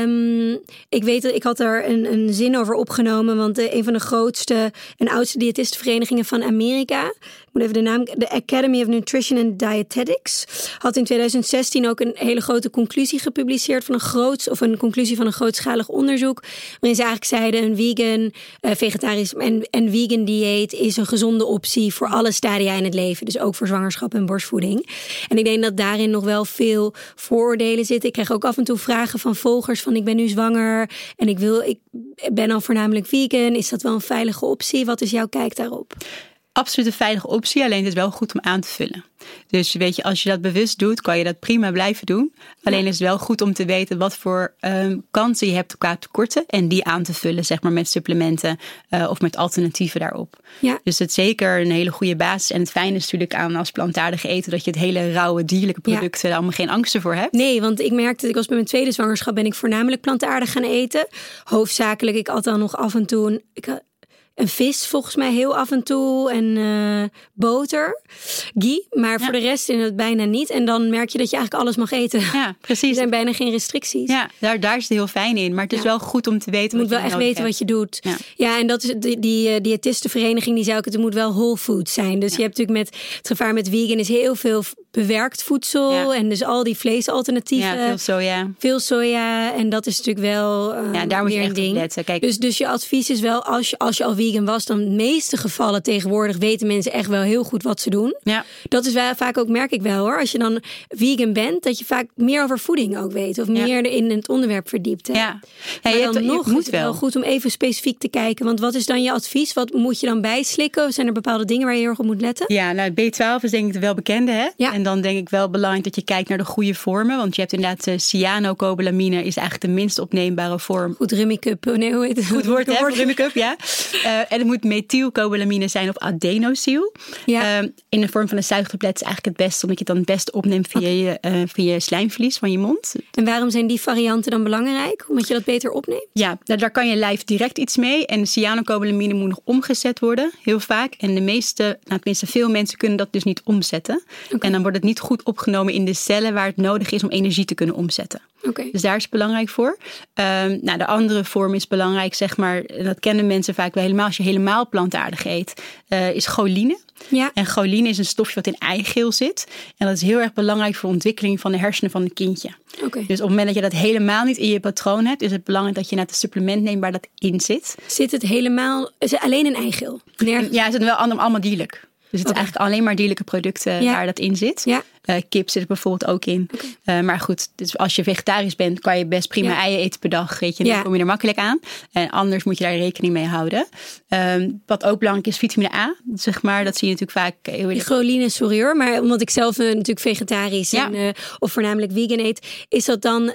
Ik weet dat ik had er een zin over opgenomen. Want een van de grootste en oudste diëtistenverenigingen van Amerika, ik moet even de naam, de Academy of Nutrition and Dietetics, had in 2016 ook een hele grote conclusie gepubliceerd van een conclusie van een grootschalig onderzoek. Waarin ze eigenlijk zeiden een vegan, vegetarisch en vegan dieet is een gezonde optie voor alle stadia in het leven. Dus ook voor zwangerschap en borstvoeding. En ik denk dat daarin nog wel veel vooroordelen zitten. Ik krijg ook af en toe vragen van volgers van ik ben nu zwanger en ik ben al voornamelijk vegan. Is dat wel een veilige optie? Wat is jouw kijk daarop? Absoluut een veilige optie, alleen het is wel goed om aan te vullen. Dus weet je, als je dat bewust doet, kan je dat prima blijven doen. Alleen is het wel goed om te weten wat voor kansen je hebt qua tekorten en die aan te vullen, zeg maar met supplementen of met alternatieven daarop. Ja. Dus het is zeker een hele goede basis. En het fijne is natuurlijk aan als plantaardig eten dat je het hele rauwe dierlijke producten daar allemaal geen angsten voor hebt. Nee, want ik merkte, ik was bij mijn tweede zwangerschap ben ik voornamelijk plantaardig gaan eten. Hoofdzakelijk, ik at dan nog af en toe een vis volgens mij heel af en toe en boter, ghee. Maar voor de rest in het bijna niet. En dan merk je dat je eigenlijk alles mag eten. Ja, precies. Er zijn bijna geen restricties. Ja, daar is het heel fijn in. Maar het is wel goed om te weten wat je moet wel echt weten wat je doet. Ja, en dat is die diëtistenvereniging die zei ook, het moet wel whole food zijn. Dus je hebt natuurlijk het gevaar met vegan is heel veel bewerkt voedsel. En dus al die vleesalternatieven. Ja, veel soja. Veel soja. En dat is natuurlijk wel daar moet je echt op letten. Kijk. Dus je advies is wel, als je al vegan vegan was, dan in de meeste gevallen tegenwoordig weten mensen echt wel heel goed wat ze doen. Ja. Dat is wel, vaak ook, merk ik wel hoor. Als je dan vegan bent, dat je vaak meer over voeding ook weet. Of meer in het onderwerp verdiept. Hè? Ja. Maar je dan nog moet is het wel goed om even specifiek te kijken. Want wat is dan je advies? Wat moet je dan bijslikken? Zijn er bepaalde dingen waar je heel erg op moet letten? Ja, nou B12 is denk ik de welbekende. Hè? Ja. En dan denk ik wel belangrijk dat je kijkt naar de goede vormen. Want je hebt inderdaad cyanocobalamine is eigenlijk de minst opneembare vorm. Goed, Rummikub. Nee, hoe heet het? Goed woord, hè? Rummikub, ja. En het moet methylcobalamine zijn of adenosine. Ja. In de vorm van een zuigtablet is eigenlijk het beste, omdat je het dan het beste opneemt via je slijmvlies van je mond. En waarom zijn die varianten dan belangrijk? Omdat je dat beter opneemt? Ja, daar kan je lijf direct iets mee. En de cyanocobalamine moet nog omgezet worden, heel vaak. En tenminste veel mensen kunnen dat dus niet omzetten. Okay. En dan wordt het niet goed opgenomen in de cellen waar het nodig is om energie te kunnen omzetten. Okay. Dus daar is het belangrijk voor. De andere vorm is belangrijk, zeg maar, en dat kennen mensen vaak wel helemaal als je helemaal plantaardig eet, is choline. Ja. En choline is een stofje wat in eigeel zit. En dat is heel erg belangrijk voor de ontwikkeling van de hersenen van een kindje. Okay. Dus op het moment dat je dat helemaal niet in je patroon hebt, is het belangrijk dat je net een supplement neemt waar dat in zit. Zit het helemaal, is het alleen in eigeel? Nergens? Ja, het is wel allemaal dierlijk. Dus het is eigenlijk alleen maar dierlijke producten waar dat in zit. Ja. Kip zit er bijvoorbeeld ook in. Okay. Maar goed, dus als je vegetarisch bent, kan je best prima eieren eten per dag. Weet je, dan kom je er makkelijk aan. En anders moet je daar rekening mee houden. Wat ook belangrijk is, vitamine A. Zeg maar, dat zie je natuurlijk vaak. Die choline, sorry hoor. Maar omdat ik zelf natuurlijk vegetarisch of voornamelijk vegan eet. Is dat dan...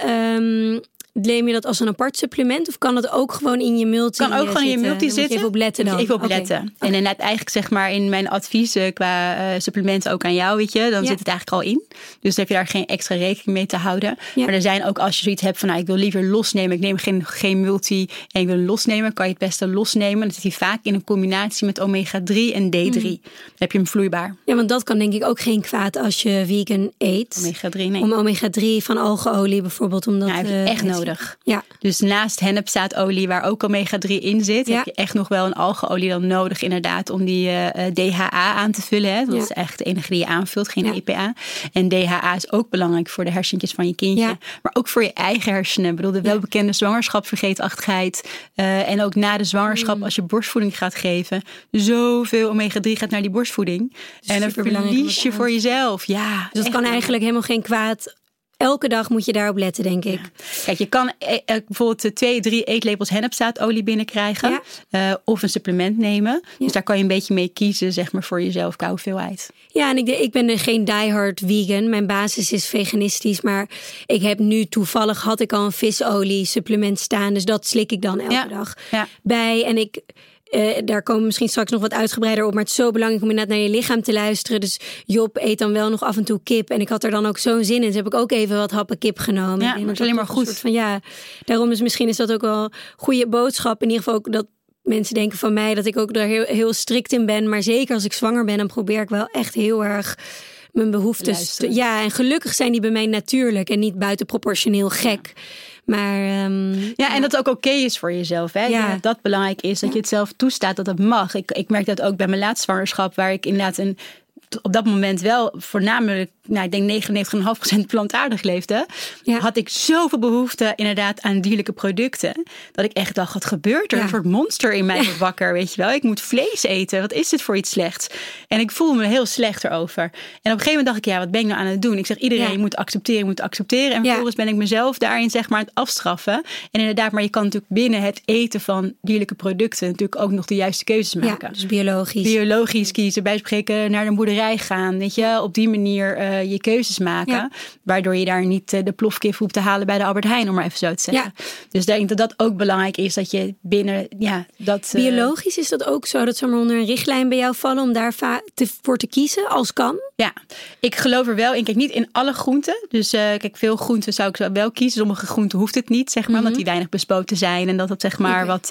Neem je dat als een apart supplement of kan dat ook gewoon in je multi zitten? Kan ook gewoon in je multi zitten. Moet je even op letten dan. Even op letten. Okay. En inderdaad eigenlijk zeg maar in mijn adviezen qua supplementen ook aan jou, weet je. Dan zit het eigenlijk al in. Dus dan heb je daar geen extra rekening mee te houden. Ja. Maar er zijn ook als je zoiets hebt van ik wil liever losnemen. Ik neem geen multi en ik wil losnemen. Kan je het beste losnemen. Dan zit hij vaak in een combinatie met omega-3 en D3. Dan heb je hem vloeibaar. Ja, want dat kan denk ik ook geen kwaad als je vegan eet. Omega-3, nee. Om omega-3 van algeolie bijvoorbeeld. Omdat, heb je echt nodig. Ja. Dus naast hennepzaadolie waar ook omega-3 in zit, heb je echt nog wel een algeolie dan nodig inderdaad om die DHA aan te vullen. Hè? Dat is echt de enige die je aanvult, geen EPA. En DHA is ook belangrijk voor de hersentjes van je kindje. Maar ook voor je eigen hersenen. Ik bedoel, de welbekende zwangerschapsvergeetachtigheid. En ook na de zwangerschap als je borstvoeding gaat geven. Zoveel omega-3 gaat naar die borstvoeding. En dan verlies je voor jezelf. Ja, dus dat kan eigenlijk helemaal geen kwaad. Elke dag moet je daarop letten, denk ik. Ja. Kijk, je kan bijvoorbeeld 2-3 eetlepels hennepzaadolie binnenkrijgen. Ja. Of een supplement nemen. Ja. Dus daar kan je een beetje mee kiezen, zeg maar, voor jezelf qua hoeveelheid. Ja, en ik ben geen diehard vegan. Mijn basis is veganistisch. Maar ik heb nu toevallig, had ik al een visolie supplement staan. Dus dat slik ik dan elke dag bij. En daar komen we misschien straks nog wat uitgebreider op. Maar het is zo belangrijk om inderdaad naar je lichaam te luisteren. Dus Job eet dan wel nog af en toe kip. En ik had er dan ook zo'n zin in. Dus heb ik ook even wat happen kip genomen. Ja, dat is alleen maar goed. Daarom misschien is dat ook wel goede boodschap. In ieder geval ook dat mensen denken van mij dat ik ook daar heel strikt in ben. Maar zeker als ik zwanger ben, dan probeer ik wel echt heel erg mijn behoeftes. En gelukkig zijn die bij mij natuurlijk en niet buitenproportioneel gek. Maar, en dat het ook oké is voor jezelf. Hè? Ja. Dat het belangrijk is dat je het zelf toestaat dat het mag. Ik merk dat ook bij mijn laatste zwangerschap, waar ik inderdaad op dat moment wel voornamelijk, ik denk 99,5% plantaardig leefde, had ik zoveel behoefte inderdaad aan dierlijke producten, dat ik echt dacht, wat gebeurt er? Een soort monster in mij wordt wakker, weet je wel. Ik moet vlees eten. Wat is dit voor iets slechts? En ik voelde me heel slecht erover. En op een gegeven moment dacht ik, wat ben ik nou aan het doen? Ik zeg, iedereen, je moet accepteren. En vervolgens ben ik mezelf daarin zeg maar aan het afstraffen. En inderdaad, maar je kan natuurlijk binnen het eten van dierlijke producten natuurlijk ook nog de juiste keuzes maken. Ja, dus biologisch. Biologisch kiezen, bij spreken naar de boerderij gaan, weet je, op die manier je keuzes maken, waardoor je daar niet de plofkip hoeft te halen bij de Albert Heijn, om maar even zo te zeggen. Ja. Dus ik denk dat dat ook belangrijk is, dat je binnen, dat... Biologisch is dat ook zo, dat ze maar onder een richtlijn bij jou vallen om daar voor te kiezen, als kan? Ja, ik geloof er wel in. Kijk, niet in alle groenten. Dus kijk, veel groenten zou ik wel kiezen. Sommige groenten hoeft het niet, zeg maar, omdat die weinig bespoten zijn en dat het, zeg maar,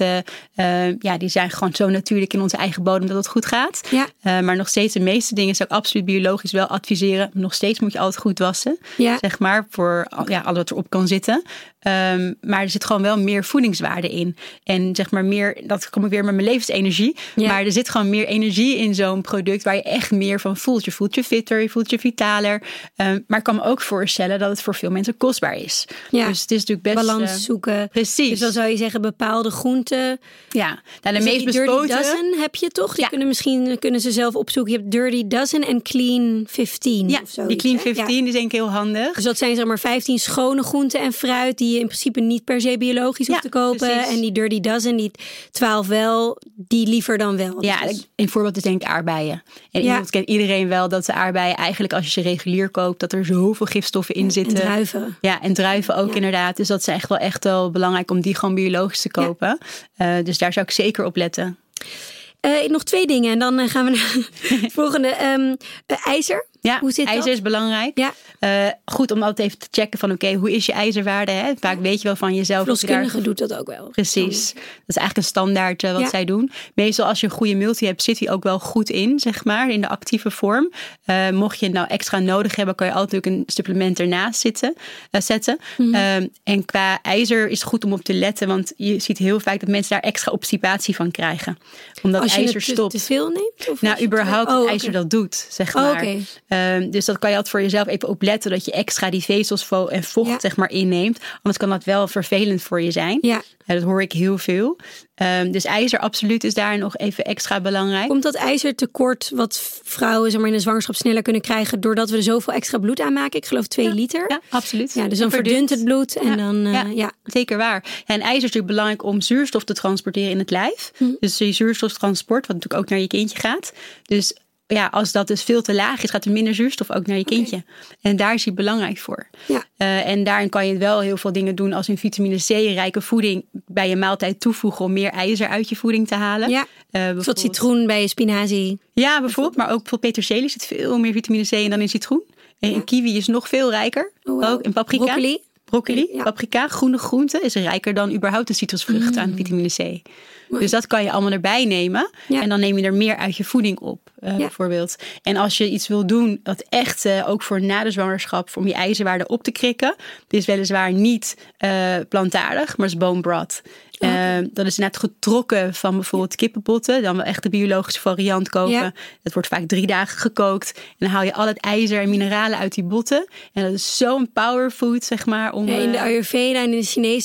die zijn gewoon zo natuurlijk in onze eigen bodem dat het goed gaat. Ja. Maar nog steeds de meeste dingen zou ik absoluut biologisch wel adviseren. Nog steeds moet je altijd goed wassen. Ja. Zeg maar, voor alles wat erop kan zitten. Maar er zit gewoon wel meer voedingswaarde in. En zeg maar meer, dat kom ik weer met mijn levensenergie. Ja. Maar er zit gewoon meer energie in zo'n product waar je echt meer van voelt. Je voelt je fitter, je voelt je vitaler. Maar ik kan me ook voorstellen dat het voor veel mensen kostbaar is. Ja. Dus het is natuurlijk best... balans zoeken. Precies. Dus dan zou je zeggen bepaalde groenten. Ja, nou, de meest bespoten... Dirty Dozen heb je toch? Die kunnen ze zelf opzoeken. Je hebt Dirty Dozen en Clean 15. Ja, of zo, die Clean 15 is denk ik heel handig. Dus dat zijn zeg maar 15 schone groenten en fruit die je in principe niet per se biologisch hoeft te kopen. Precies. En die Dirty Dozen, die 12 wel, die liever dan wel. Ja, een voorbeeld is denk ik aardbeien. En iemand kent iedereen wel dat de aardbeien eigenlijk als je ze regulier koopt, dat er zoveel gifstoffen in zitten. En druiven. Ja, en druiven ook inderdaad. Dus dat is echt wel belangrijk om die gewoon biologisch te kopen. Ja. Dus daar zou ik zeker op letten. Nog 2 dingen en dan gaan we naar het volgende. IJzer. Ja, hoe zit ijzer dat? is belangrijk. Ja. Goed om altijd even te checken van oké, hoe is je ijzerwaarde? Hè? Vaak weet je wel van jezelf. Verloskundige doet dat ook wel. Precies. Dat is eigenlijk een standaard wat zij doen. Meestal als je een goede multi hebt, zit die ook wel goed in, zeg maar, in de actieve vorm. Mocht je het nou extra nodig hebben, kan je altijd een supplement ernaast zetten. Mm-hmm. En qua ijzer is het goed om op te letten, want je ziet heel vaak dat mensen daar extra obstipatie van krijgen. Omdat als je ijzer stopt. Te veel neemt? Of nou, überhaupt het ijzer dat doet, zeg maar. Okay. Dus dat kan je altijd voor jezelf even opletten, dat je extra die vezels en vocht zeg maar inneemt. Anders kan dat wel vervelend voor je zijn. Ja. Dat hoor ik heel veel. Dus ijzer absoluut is daar nog even extra belangrijk. Komt dat ijzertekort wat vrouwen zeg maar, in de zwangerschap sneller kunnen krijgen doordat we er zoveel extra bloed aan maken? Ik geloof 2 liter. Ja, absoluut. Ja, dus dan verdunt het bloed. En dan, zeker waar. En ijzer is natuurlijk belangrijk om zuurstof te transporteren in het lijf. Dus die zuurstoftransport, wat natuurlijk ook naar je kindje gaat. Dus ja, als dat dus veel te laag is, gaat er minder zuurstof ook naar je kindje. Okay. En daar is hij belangrijk voor. Ja. En daarin kan je wel heel veel dingen doen als een vitamine C-rijke voeding bij je maaltijd toevoegen om meer ijzer uit je voeding te halen. Ja, zoals citroen bij je spinazie. Ja, bijvoorbeeld. Maar ook voor peterselie zit veel meer vitamine C in dan in citroen. En in kiwi is nog veel rijker. Oh, wow. Ook in paprika. Broccoli, paprika, groene groenten is rijker dan überhaupt een citrusvrucht aan vitamine C. Dus dat kan je allemaal erbij nemen. Ja. En dan neem je er meer uit je voeding op, bijvoorbeeld. En als je iets wil doen, dat echt ook voor na de zwangerschap, om je ijzerwaarde op te krikken. Dit is weliswaar niet plantaardig, maar is bone broth. Dat is net getrokken van bijvoorbeeld kippenbotten. Dan wel echt de biologische variant kopen. Ja. Dat wordt vaak 3 dagen gekookt. En dan haal je al het ijzer en mineralen uit die botten. En dat is zo'n powerfood, zeg maar. In de Ayurveda en in de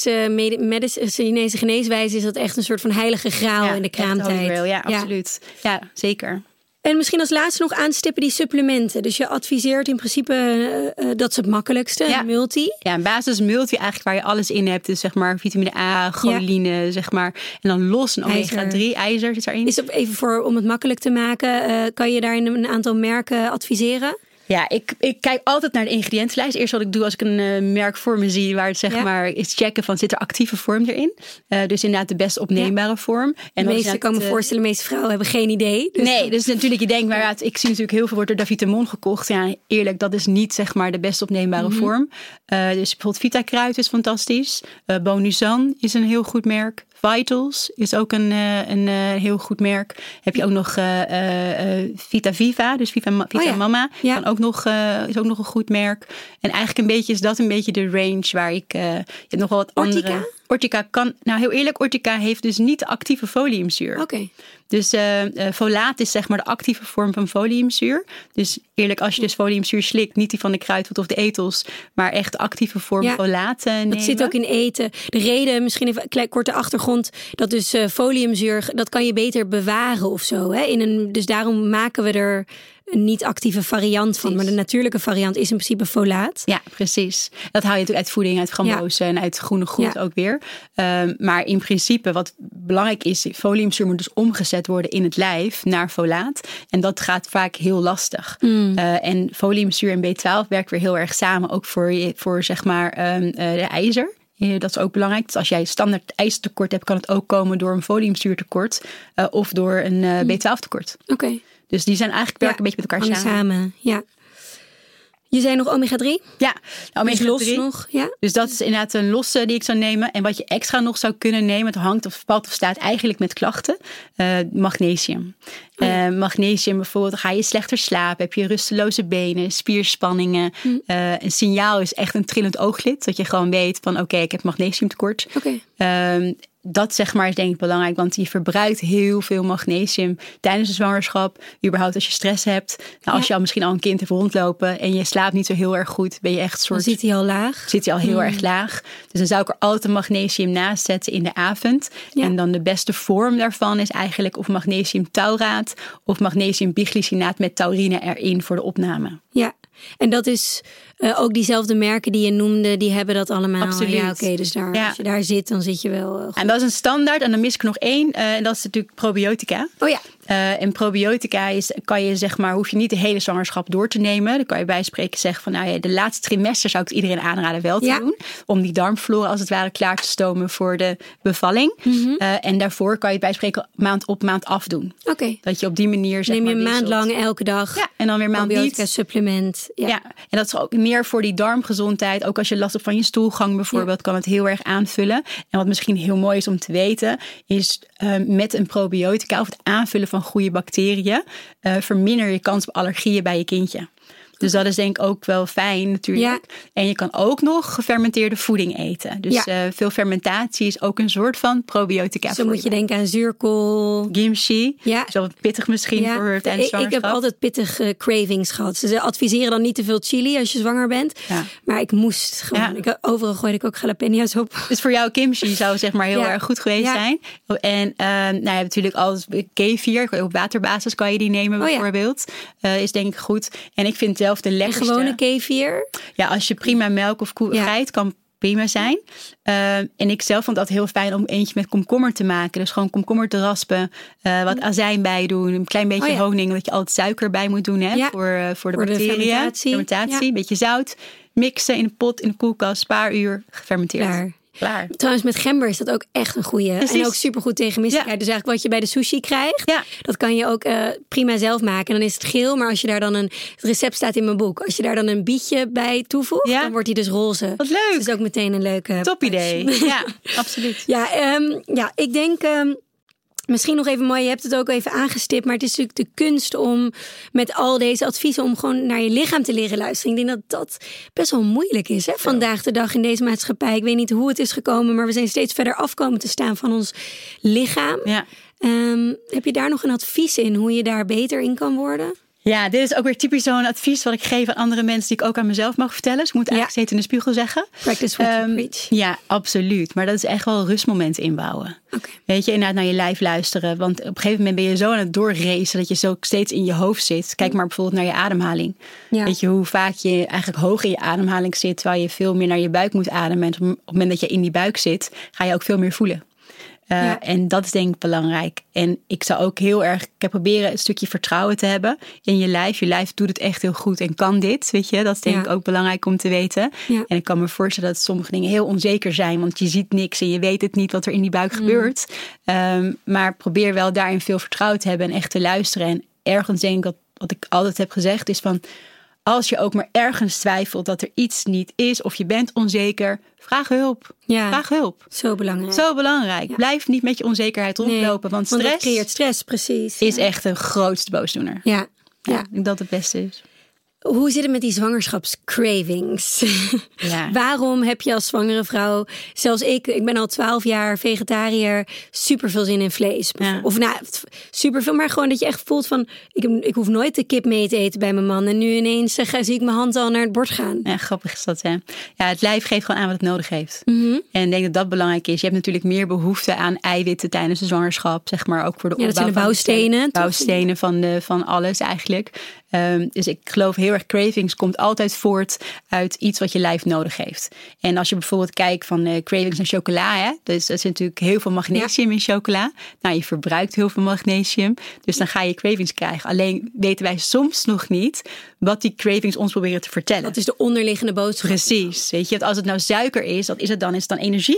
Chinese geneeswijze is dat echt een soort van heilige graal in de kraamtijd. Ja, absoluut. Ja, zeker. En misschien als laatste nog aanstippen die supplementen. Dus je adviseert in principe, dat is het makkelijkste, multi. Ja, een basis multi eigenlijk waar je alles in hebt. Dus zeg maar vitamine A, choline, zeg maar. En dan los een omega-3 ijzer zit erin. Is het even om het makkelijk te maken, kan je daarin een aantal merken adviseren? Ja, ik kijk altijd naar de ingrediëntenlijst. Eerst wat ik doe als ik een merk voor me zie, waar het zeg maar is checken van zit er actieve vorm erin. Dus inderdaad de best opneembare vorm. En de meeste kan me voorstellen, de meeste vrouwen hebben geen idee. Dus nee, dus natuurlijk je denkt, maar ik zie natuurlijk heel veel wordt er Davitamon gekocht. Ja, eerlijk, dat is niet zeg maar de best opneembare vorm. Dus bijvoorbeeld Vitakruid is fantastisch. Bonuzan is een heel goed merk. Vitals is ook een heel goed merk. Heb je ook nog Vita Viva, dus Vita Mama. Ja. Is ook nog een goed merk. En eigenlijk is dat een beetje de range waar ik... je hebt nog wel wat andere... Ortica kan... Nou, heel eerlijk, Ortica heeft dus niet de actieve foliumzuur. Oké. Dus folaat is zeg maar de actieve vorm van foliumzuur. Dus eerlijk, als je dus foliumzuur slikt, niet die van de kruidvat of de etels, maar echt de actieve vorm folaat nemen. Dat zit ook in eten. De reden, misschien even een korte achtergrond, dat dus foliumzuur, dat kan je beter bewaren of zo. Hè? Dus daarom maken we er een niet-actieve variant van. Maar de natuurlijke variant is in principe folaat. Ja, precies. Dat haal je natuurlijk uit voeding, uit frambozen en uit groene groenten ook weer. Maar in principe, wat belangrijk is, foliumzuur moet dus omgezet worden in het lijf naar folaat. En dat gaat vaak heel lastig. En foliumzuur en B12 werken weer heel erg samen, ook voor zeg maar de ijzer. Dat is ook belangrijk. Dus als jij standaard ijzertekort hebt, kan het ook komen door een foliumzuurtekort of door een B12 tekort. Oké. Dus die zijn eigenlijk werken een beetje met elkaar samen. Ja. Je zei nog omega-3? Ja, omega-3. Dus los nog, ja. Dus dat is inderdaad een losse die ik zou nemen. En wat je extra nog zou kunnen nemen, het hangt of valt of staat eigenlijk met klachten. Magnesium. Magnesium bijvoorbeeld, ga je slechter slapen, heb je rusteloze benen, spierspanningen. Een signaal is echt een trillend ooglid, dat je gewoon weet van oké, ik heb magnesiumtekort. Dat zeg maar is denk ik belangrijk, want je verbruikt heel veel magnesium tijdens de zwangerschap. Überhaupt als je stress hebt. Nou, als je al misschien al een kind hebt rondlopen en je slaapt niet zo heel erg goed, ben je echt soort... Dan zit hij al laag. Zit hij al heel erg laag. Dus dan zou ik er altijd magnesium naast zetten in de avond. Ja. En dan de beste vorm daarvan is eigenlijk of magnesium tauraat of magnesium biglycinaat met taurine erin voor de opname. Ja, en dat is ook diezelfde merken die je noemde, die hebben dat allemaal. Absoluut. Ja, oké, dus als je daar zit, dan zit je wel goed. En dat is een standaard. En dan mis ik nog één. En dat is natuurlijk probiotica. Oh ja. En probiotica kan je zeg maar, hoef je niet de hele zwangerschap door te nemen. Dan kan je bij spreken zeggen van nou ja, de laatste trimester zou ik het iedereen aanraden wel te doen. Om die darmflora als het ware klaar te stomen voor de bevalling. En daarvoor kan je het bij spreken maand op maand afdoen. Oké. Dat je op die manier zeg neem je maar, een maand lang elke dag. Ja, en dan weer maand probiotica niet. Supplement. Ja, en dat is ook meer voor die darmgezondheid. Ook als je last hebt van je stoelgang bijvoorbeeld, kan het heel erg aanvullen. En wat misschien heel mooi is om te weten, is met een probiotica of het aanvullen van goede bacteriën, verminder je kans op allergieën bij je kindje. Dus dat is denk ik ook wel fijn natuurlijk. Ja. En je kan ook nog gefermenteerde voeding eten. Dus veel fermentatie is ook een soort van probiotica. Zo moet je denken aan zuurkool. Kimchi. Ja. Zo pittig misschien voor tijdens zwangerschap. Ik heb altijd pittige cravings gehad. Ze adviseren dan niet te veel chili als je zwanger bent. Ja. Maar ik moest gewoon. Overal gooide ik ook jalapeno's op. Dus voor jou kimchi zou zeg maar heel erg goed geweest zijn. En je hebt natuurlijk altijd kefir. Op waterbasis kan je die nemen bijvoorbeeld. Is denk ik goed. En ik vind zelf de lekkerste. En gewone kefir? Ja, als je prima melk of geit kan prima zijn. En ik zelf vond dat heel fijn om eentje met komkommer te maken. Dus gewoon komkommer te raspen. Wat azijn bij doen. Een klein beetje honing. Dat je altijd suiker bij moet doen voor de bacteriën. Fermentatie. Een beetje zout. Mixen in een pot in de koelkast. Een paar uur gefermenteerd. Klaar. Trouwens, met gember is dat ook echt een goeie. Precies. En ook supergoed tegen misselijkheid. Dus eigenlijk wat je bij de sushi krijgt, dat kan je ook prima zelf maken. En dan is het geel, maar als je daar dan het recept staat in mijn boek. Als je daar dan een bietje bij toevoegt, dan wordt hij dus roze. Wat leuk. Dus dat is ook meteen een leuke top idee. Ja, absoluut. Ik denk... Misschien nog even mooi, je hebt het ook even aangestipt, maar het is natuurlijk de kunst om met al deze adviezen om gewoon naar je lichaam te leren luisteren. Ik denk dat dat best wel moeilijk is vandaag de dag in deze maatschappij. Ik weet niet hoe het is gekomen, maar we zijn steeds verder afkomen te staan van ons lichaam. Ja. Heb je daar nog een advies in, hoe je daar beter in kan worden? Ja, dit is ook weer typisch zo'n advies wat ik geef aan andere mensen die ik ook aan mezelf mag vertellen. Dus ik moet eigenlijk steeds in de spiegel zeggen. Practice what you preach. Ja, absoluut. Maar dat is echt wel rustmomenten inbouwen. Okay. Weet je, inderdaad naar je lijf luisteren. Want op een gegeven moment ben je zo aan het doorracen dat je zo steeds in je hoofd zit. Kijk maar bijvoorbeeld naar je ademhaling. Ja. Weet je hoe vaak je eigenlijk hoog in je ademhaling zit, terwijl je veel meer naar je buik moet ademen. En op het moment dat je in die buik zit, ga je ook veel meer voelen. En dat is denk ik belangrijk. En ik zou ook heel erg proberen een stukje vertrouwen te hebben in je lijf. Je lijf doet het echt heel goed en kan dit, weet je. Dat is denk ik ook belangrijk om te weten. Ja. En ik kan me voorstellen dat sommige dingen heel onzeker zijn. Want je ziet niks en je weet het niet wat er in die buik gebeurt. Maar probeer wel daarin veel vertrouwen te hebben en echt te luisteren. En ergens denk ik dat wat ik altijd heb gezegd is van, als je ook maar ergens twijfelt dat er iets niet is of je bent onzeker, vraag hulp. Ja, vraag hulp. Zo belangrijk. Zo belangrijk. Ja. Blijf niet met je onzekerheid rondlopen. Want stress dat creëert stress, precies. Is echt een grootste boosdoener. Ja. Ik denk dat het beste is. Hoe zit het met die zwangerschapscravings? Ja. Waarom heb je als zwangere vrouw, zelfs ik ben al 12 jaar vegetariër, super veel zin in vlees? Ja. Of super veel, maar gewoon dat je echt voelt van, ik hoef nooit de kip mee te eten bij mijn man. En nu ineens zie ik mijn hand al naar het bord gaan. Ja, grappig is dat, hè? Ja, het lijf geeft gewoon aan wat het nodig heeft. Mm-hmm. En ik denk dat dat belangrijk is. Je hebt natuurlijk meer behoefte aan eiwitten tijdens de zwangerschap, zeg maar, ook voor de opbouw. Dat zijn de bouwstenen. Bouwstenen van alles eigenlijk. Dus ik geloof heel erg, cravings komt altijd voort uit iets wat je lijf nodig heeft. En als je bijvoorbeeld kijkt van cravings naar chocola, hè, dus er zit natuurlijk heel veel magnesium in chocola. Nou, je verbruikt heel veel magnesium, dus dan ga je cravings krijgen. Alleen weten wij soms nog niet wat die cravings ons proberen te vertellen. Dat is de onderliggende boodschap. Precies. Weet je, als het nou suiker is, wat is het dan? Is het dan energie?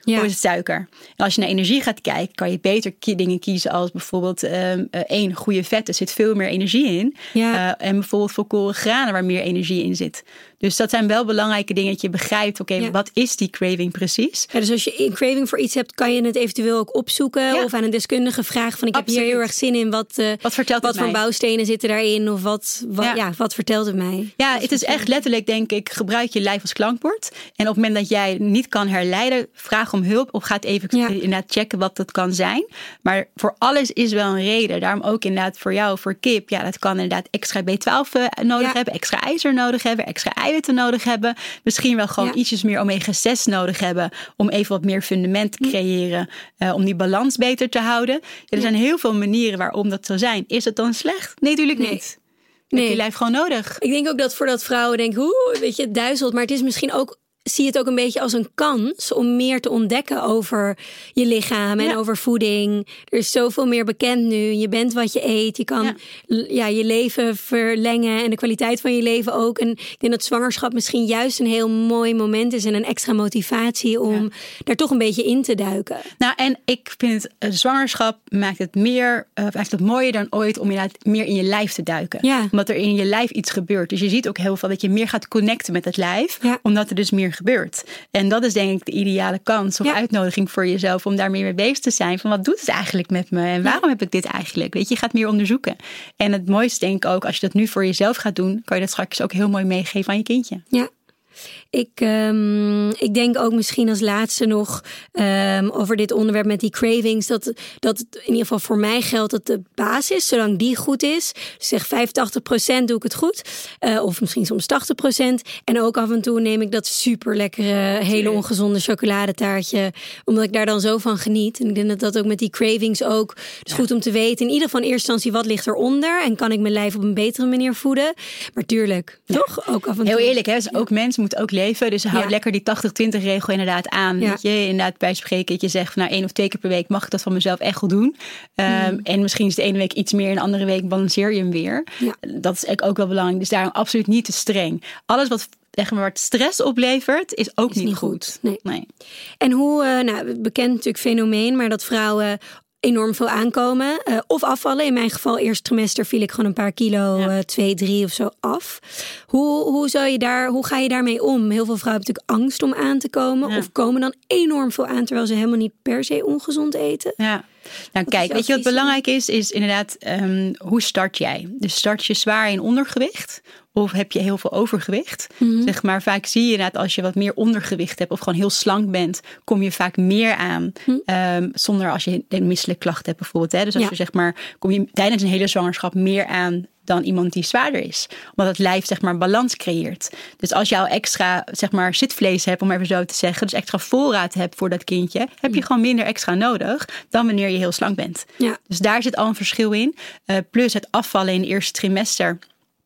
of is het suiker? En als je naar energie gaat kijken, kan je beter dingen kiezen als bijvoorbeeld goede vetten. Er zit veel meer energie in. Ja. En bijvoorbeeld volkoren granen waar meer energie in zit. Dus dat zijn wel belangrijke dingen dat je begrijpt. Wat is die craving precies? Ja, dus als je een craving voor iets hebt, kan je het eventueel ook opzoeken. Of aan een deskundige vragen van ik heb hier heel erg zin in. Wat voor bouwstenen zitten daarin? Of wat vertelt het mij? Ja, het is echt letterlijk, denk ik, gebruik je lijf als klankbord. En op het moment dat jij niet kan herleiden, vraag om hulp. Of ga het even inderdaad checken wat dat kan zijn. Maar voor alles is wel een reden. Daarom ook inderdaad voor jou, voor kip. Ja, dat kan inderdaad extra B12 nodig hebben. Extra ijzer nodig hebben. Extra eiwitten nodig hebben. Misschien wel gewoon ietsjes meer omega-6 nodig hebben. Om even wat meer fundament te creëren. Om die balans beter te houden. Ja, er zijn heel veel manieren waarom dat zou zijn. Is het dan slecht? Nee, natuurlijk niet. Nee. Heb je lijf gewoon nodig. Ik denk ook dat voordat vrouwen denken, het duizelt. Maar het is misschien ook, zie het ook een beetje als een kans om meer te ontdekken over je lichaam en over voeding. Er is zoveel meer bekend nu. Je bent wat je eet. Je kan je leven verlengen en de kwaliteit van je leven ook. En ik denk dat zwangerschap misschien juist een heel mooi moment is en een extra motivatie om daar toch een beetje in te duiken. Nou, en ik vind zwangerschap maakt het mooier dan ooit om inderdaad meer in je lijf te duiken. Ja. Omdat er in je lijf iets gebeurt. Dus je ziet ook heel veel dat je meer gaat connecten met het lijf. Ja. Omdat er dus meer gebeurt. En dat is denk ik de ideale kans of uitnodiging voor jezelf om daar meer mee bezig te zijn. Van wat doet het eigenlijk met me? En waarom heb ik dit eigenlijk? Weet je, je gaat meer onderzoeken. En het mooiste denk ik ook, als je dat nu voor jezelf gaat doen, kan je dat straks ook heel mooi meegeven aan je kindje. Ja. Ik denk ook misschien als laatste nog over dit onderwerp met die cravings. Dat het in ieder geval voor mij geldt dat de basis, zolang die goed is. Dus zeg 85% doe ik het goed. Of misschien soms 80%. En ook af en toe neem ik dat super lekkere, hele ongezonde chocoladetaartje. Omdat ik daar dan zo van geniet. En ik denk dat dat ook met die cravings ook. Dus goed om te weten. In ieder geval in eerste instantie, wat ligt eronder? En kan ik mijn lijf op een betere manier voeden? Maar tuurlijk, toch? Ook af en toe. Heel eerlijk, hè? Dus ook mensen moeten ook leven. Dus houd lekker die 80-20 regel inderdaad aan. Ja. Weet je, inderdaad bij spreken dat je zegt van 1 of 2 keer per week mag ik dat van mezelf echt goed doen. En misschien is de ene week iets meer en de andere week balanceer je hem weer. Ja. Dat is ook wel belangrijk. Dus daarom absoluut niet te streng. Alles wat wat stress oplevert, is ook niet goed. Nee. En hoe, bekend natuurlijk fenomeen, maar dat vrouwen enorm veel aankomen of afvallen. In mijn geval, eerste trimester viel ik gewoon een paar kilo, 2, 3 of zo af. Hoe ga je daarmee om? Heel veel vrouwen hebben natuurlijk angst om aan te komen of komen dan enorm veel aan terwijl ze helemaal niet per se ongezond eten. Ja. Nou kijk, weet je wat belangrijk is inderdaad, hoe start jij? Dus start je zwaar in ondergewicht of heb je heel veel overgewicht? Mm-hmm. Zeg maar, vaak zie je inderdaad als je wat meer ondergewicht hebt of gewoon heel slank bent, kom je vaak meer aan. Zonder als je een misselijke klacht hebt bijvoorbeeld. Hè? Dus als je zeg maar, kom je tijdens een hele zwangerschap meer aan dan iemand die zwaarder is. Omdat het lijf zeg maar balans creëert. Dus als je al extra zeg maar zitvlees hebt, om even zo te zeggen, dus extra voorraad hebt voor dat kindje, heb je gewoon minder extra nodig dan wanneer je heel slank bent. Ja. Dus daar zit al een verschil in. Plus het afvallen in het eerste trimester.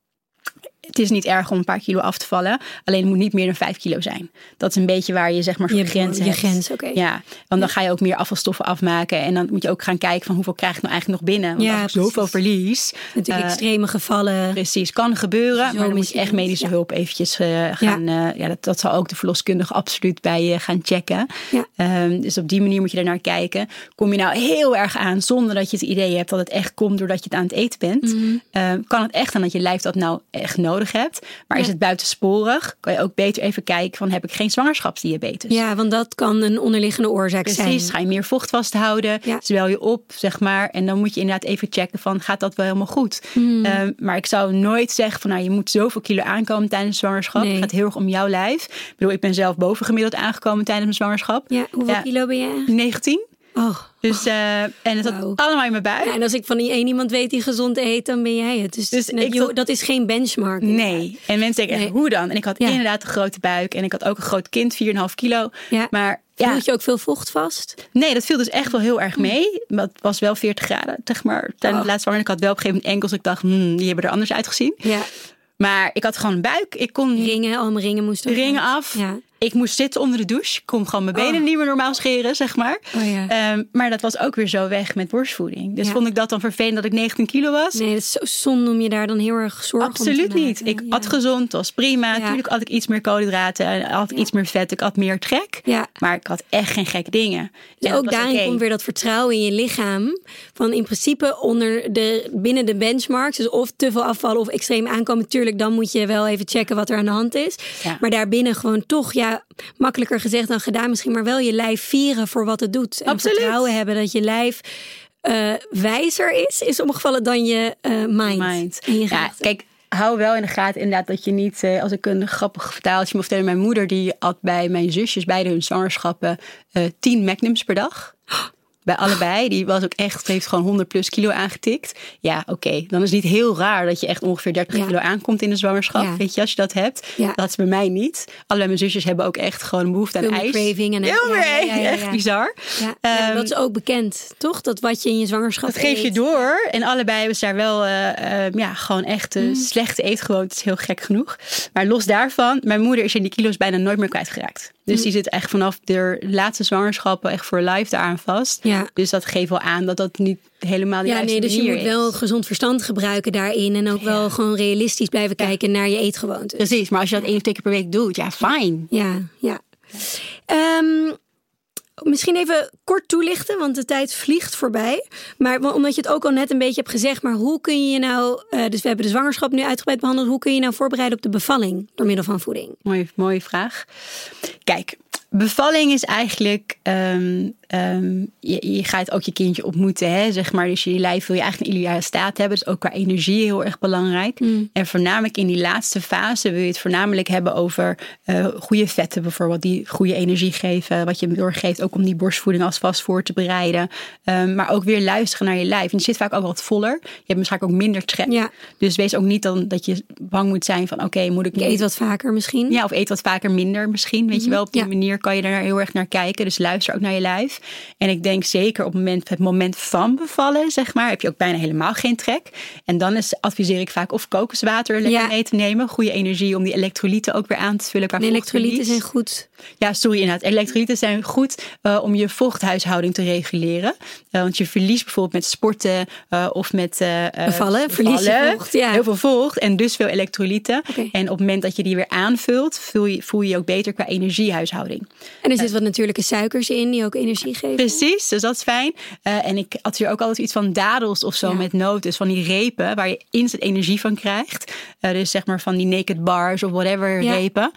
Het is niet erg om een paar kilo af te vallen. Alleen het moet niet meer dan 5 kilo zijn. Dat is een beetje waar je zeg maar je grens hebt. Je grens, oké. Ja, want dan ga je ook meer afvalstoffen afmaken. En dan moet je ook gaan kijken van hoeveel krijg ik nou eigenlijk nog binnen. Want als ik zoveel verlies. Natuurlijk extreme gevallen. Precies, kan gebeuren. Maar dan moet je echt medische hulp eventjes gaan. Dat zal ook de verloskundige absoluut bij je gaan checken. Ja. Dus op die manier moet je er naar kijken. Kom je nou heel erg aan zonder dat je het idee hebt dat het echt komt doordat je het aan het eten bent. Kan het echt aan dat je lijf dat nou echt nodig hebt. Maar is het buitensporig, kan je ook beter even kijken van heb ik geen zwangerschapsdiabetes. Ja, want dat kan een onderliggende oorzaak zijn. Precies, ga je meer vocht vasthouden, zwel je op, zeg maar. En dan moet je inderdaad even checken van gaat dat wel helemaal goed. Maar ik zou nooit zeggen van nou je moet zoveel kilo aankomen tijdens de zwangerschap. Nee. Het gaat heel erg om jouw lijf. Ik bedoel, ik ben zelf bovengemiddeld aangekomen tijdens mijn zwangerschap. Ja, hoeveel kilo ben je? 19. Oh. Dus, en het zat allemaal in mijn buik. Ja, en als ik van één iemand weet die gezond eet, dan ben jij het. Dus dat is geen benchmark. Nee. En mensen denken, hoe dan? En ik had inderdaad een grote buik. En ik had ook een groot kind, 4,5 kilo. Ja. Maar hield je ook veel vocht vast? Nee, dat viel dus echt wel heel erg mee. Maar het was wel 40 graden, zeg maar. Tijdens de laatste zwangerschap. Ik had wel op een gegeven moment enkels. Ik dacht, die hebben er anders uitgezien. Ja. Maar ik had gewoon een buik. Ik kon ringen, al mijn ringen moesten ringen af. Ja. Ik moest zitten onder de douche. Ik kon gewoon mijn benen niet meer normaal scheren, zeg maar. Maar dat was ook weer zo weg met borstvoeding. Dus vond ik dat dan vervelend dat ik 19 kilo was? Nee, dat is zo zonde om je daar dan heel erg zorgen om te maken. Absoluut niet. Ik at gezond, dat was prima. Natuurlijk had ik iets meer koolhydraten en had ik iets meer vet. Ik had meer trek. Ja. Maar ik had echt geen gekke dingen. Dus ook daarin komt weer dat vertrouwen in je lichaam. Van in principe binnen de benchmarks. Dus of te veel afvallen of extreem aankomen. Tuurlijk, dan moet je wel even checken wat er aan de hand is. Ja. Maar daarbinnen gewoon toch, makkelijker gezegd dan gedaan. Misschien maar wel je lijf vieren voor wat het doet. En vertrouwen hebben dat je lijf wijzer is in sommige gevallen dan je mind. En je kijk, hou wel in de gaten inderdaad dat je niet, als ik een grappig vertaaltje moet vertellen, mijn moeder die at bij mijn zusjes, beide hun zwangerschappen, 10 Magnums per dag. Bij allebei. Die was ook echt, heeft gewoon 100 plus kilo aangetikt. Ja, oké. Dan is het niet heel raar dat je echt ongeveer 30 kilo aankomt in de zwangerschap. Ja. Weet je, als je dat hebt. Ja. Dat is bij mij niet. Allebei mijn zusjes hebben ook echt gewoon een behoefte aan ijs. Craving en echt bizar. Ja. Dat is ook bekend, toch? Dat wat je in je zwangerschap dat geef je door. En allebei was daar wel gewoon echt slechte eetgewoontes. Heel gek genoeg. Maar los daarvan, mijn moeder is in die kilo's bijna nooit meer kwijtgeraakt. Dus die zit echt vanaf de laatste zwangerschappen echt voor life daaraan vast. Ja. Dus dat geeft wel aan dat dat niet helemaal de juiste manier is. Dus je moet wel gezond verstand gebruiken daarin. En ook wel gewoon realistisch blijven kijken naar je eetgewoontes. Precies, maar als je dat 1 of 2 keer per week doet, fijn. Ja. Misschien even kort toelichten, want de tijd vliegt voorbij. Maar omdat je het ook al net een beetje hebt gezegd, maar hoe kun je nou, dus we hebben de zwangerschap nu uitgebreid behandeld, hoe kun je nou voorbereiden op de bevalling door middel van voeding? Mooie vraag. Kijk, bevalling is eigenlijk, je gaat ook je kindje ontmoeten, hè, zeg maar. Dus je lijf wil je eigenlijk in ideale staat hebben. Dus ook qua energie heel erg belangrijk. En voornamelijk in die laatste fase wil je het voornamelijk hebben over goede vetten bijvoorbeeld. Die goede energie geven, wat je doorgeeft. Ook om die borstvoeding alvast voor te bereiden. Maar ook weer luisteren naar je lijf. En je zit vaak ook wat voller. Je hebt waarschijnlijk ook minder trek. Ja. Dus wees ook niet dan dat je bang moet zijn van oké, moet ik... Eet wat vaker misschien. Ja, of eet wat vaker minder misschien. Weet je wel, op die manier kan je daar heel erg naar kijken. Dus luister ook naar je lijf. En ik denk zeker op het moment van bevallen, zeg maar, heb je ook bijna helemaal geen trek. En dan adviseer ik vaak of kokoswater lekker mee te nemen. Goede energie om die elektrolyten ook weer aan te vullen. De elektrolyten zijn goed. Ja, inderdaad. Elektrolyten zijn goed om je vochthuishouding te reguleren. Want je verliest bijvoorbeeld met sporten of met bevallen. Verlies je vocht, heel veel vocht en dus veel elektrolyten. Okay. En op het moment dat je die weer aanvult, voel je je ook beter qua energiehuishouding. En er zit wat natuurlijke suikers in die ook energie geven. Precies, dus dat is fijn. En ik adviseer ook altijd iets van dadels of zo met noten. Dus van die repen waar je instant energie van krijgt. Dus zeg maar van die naked bars of whatever repen.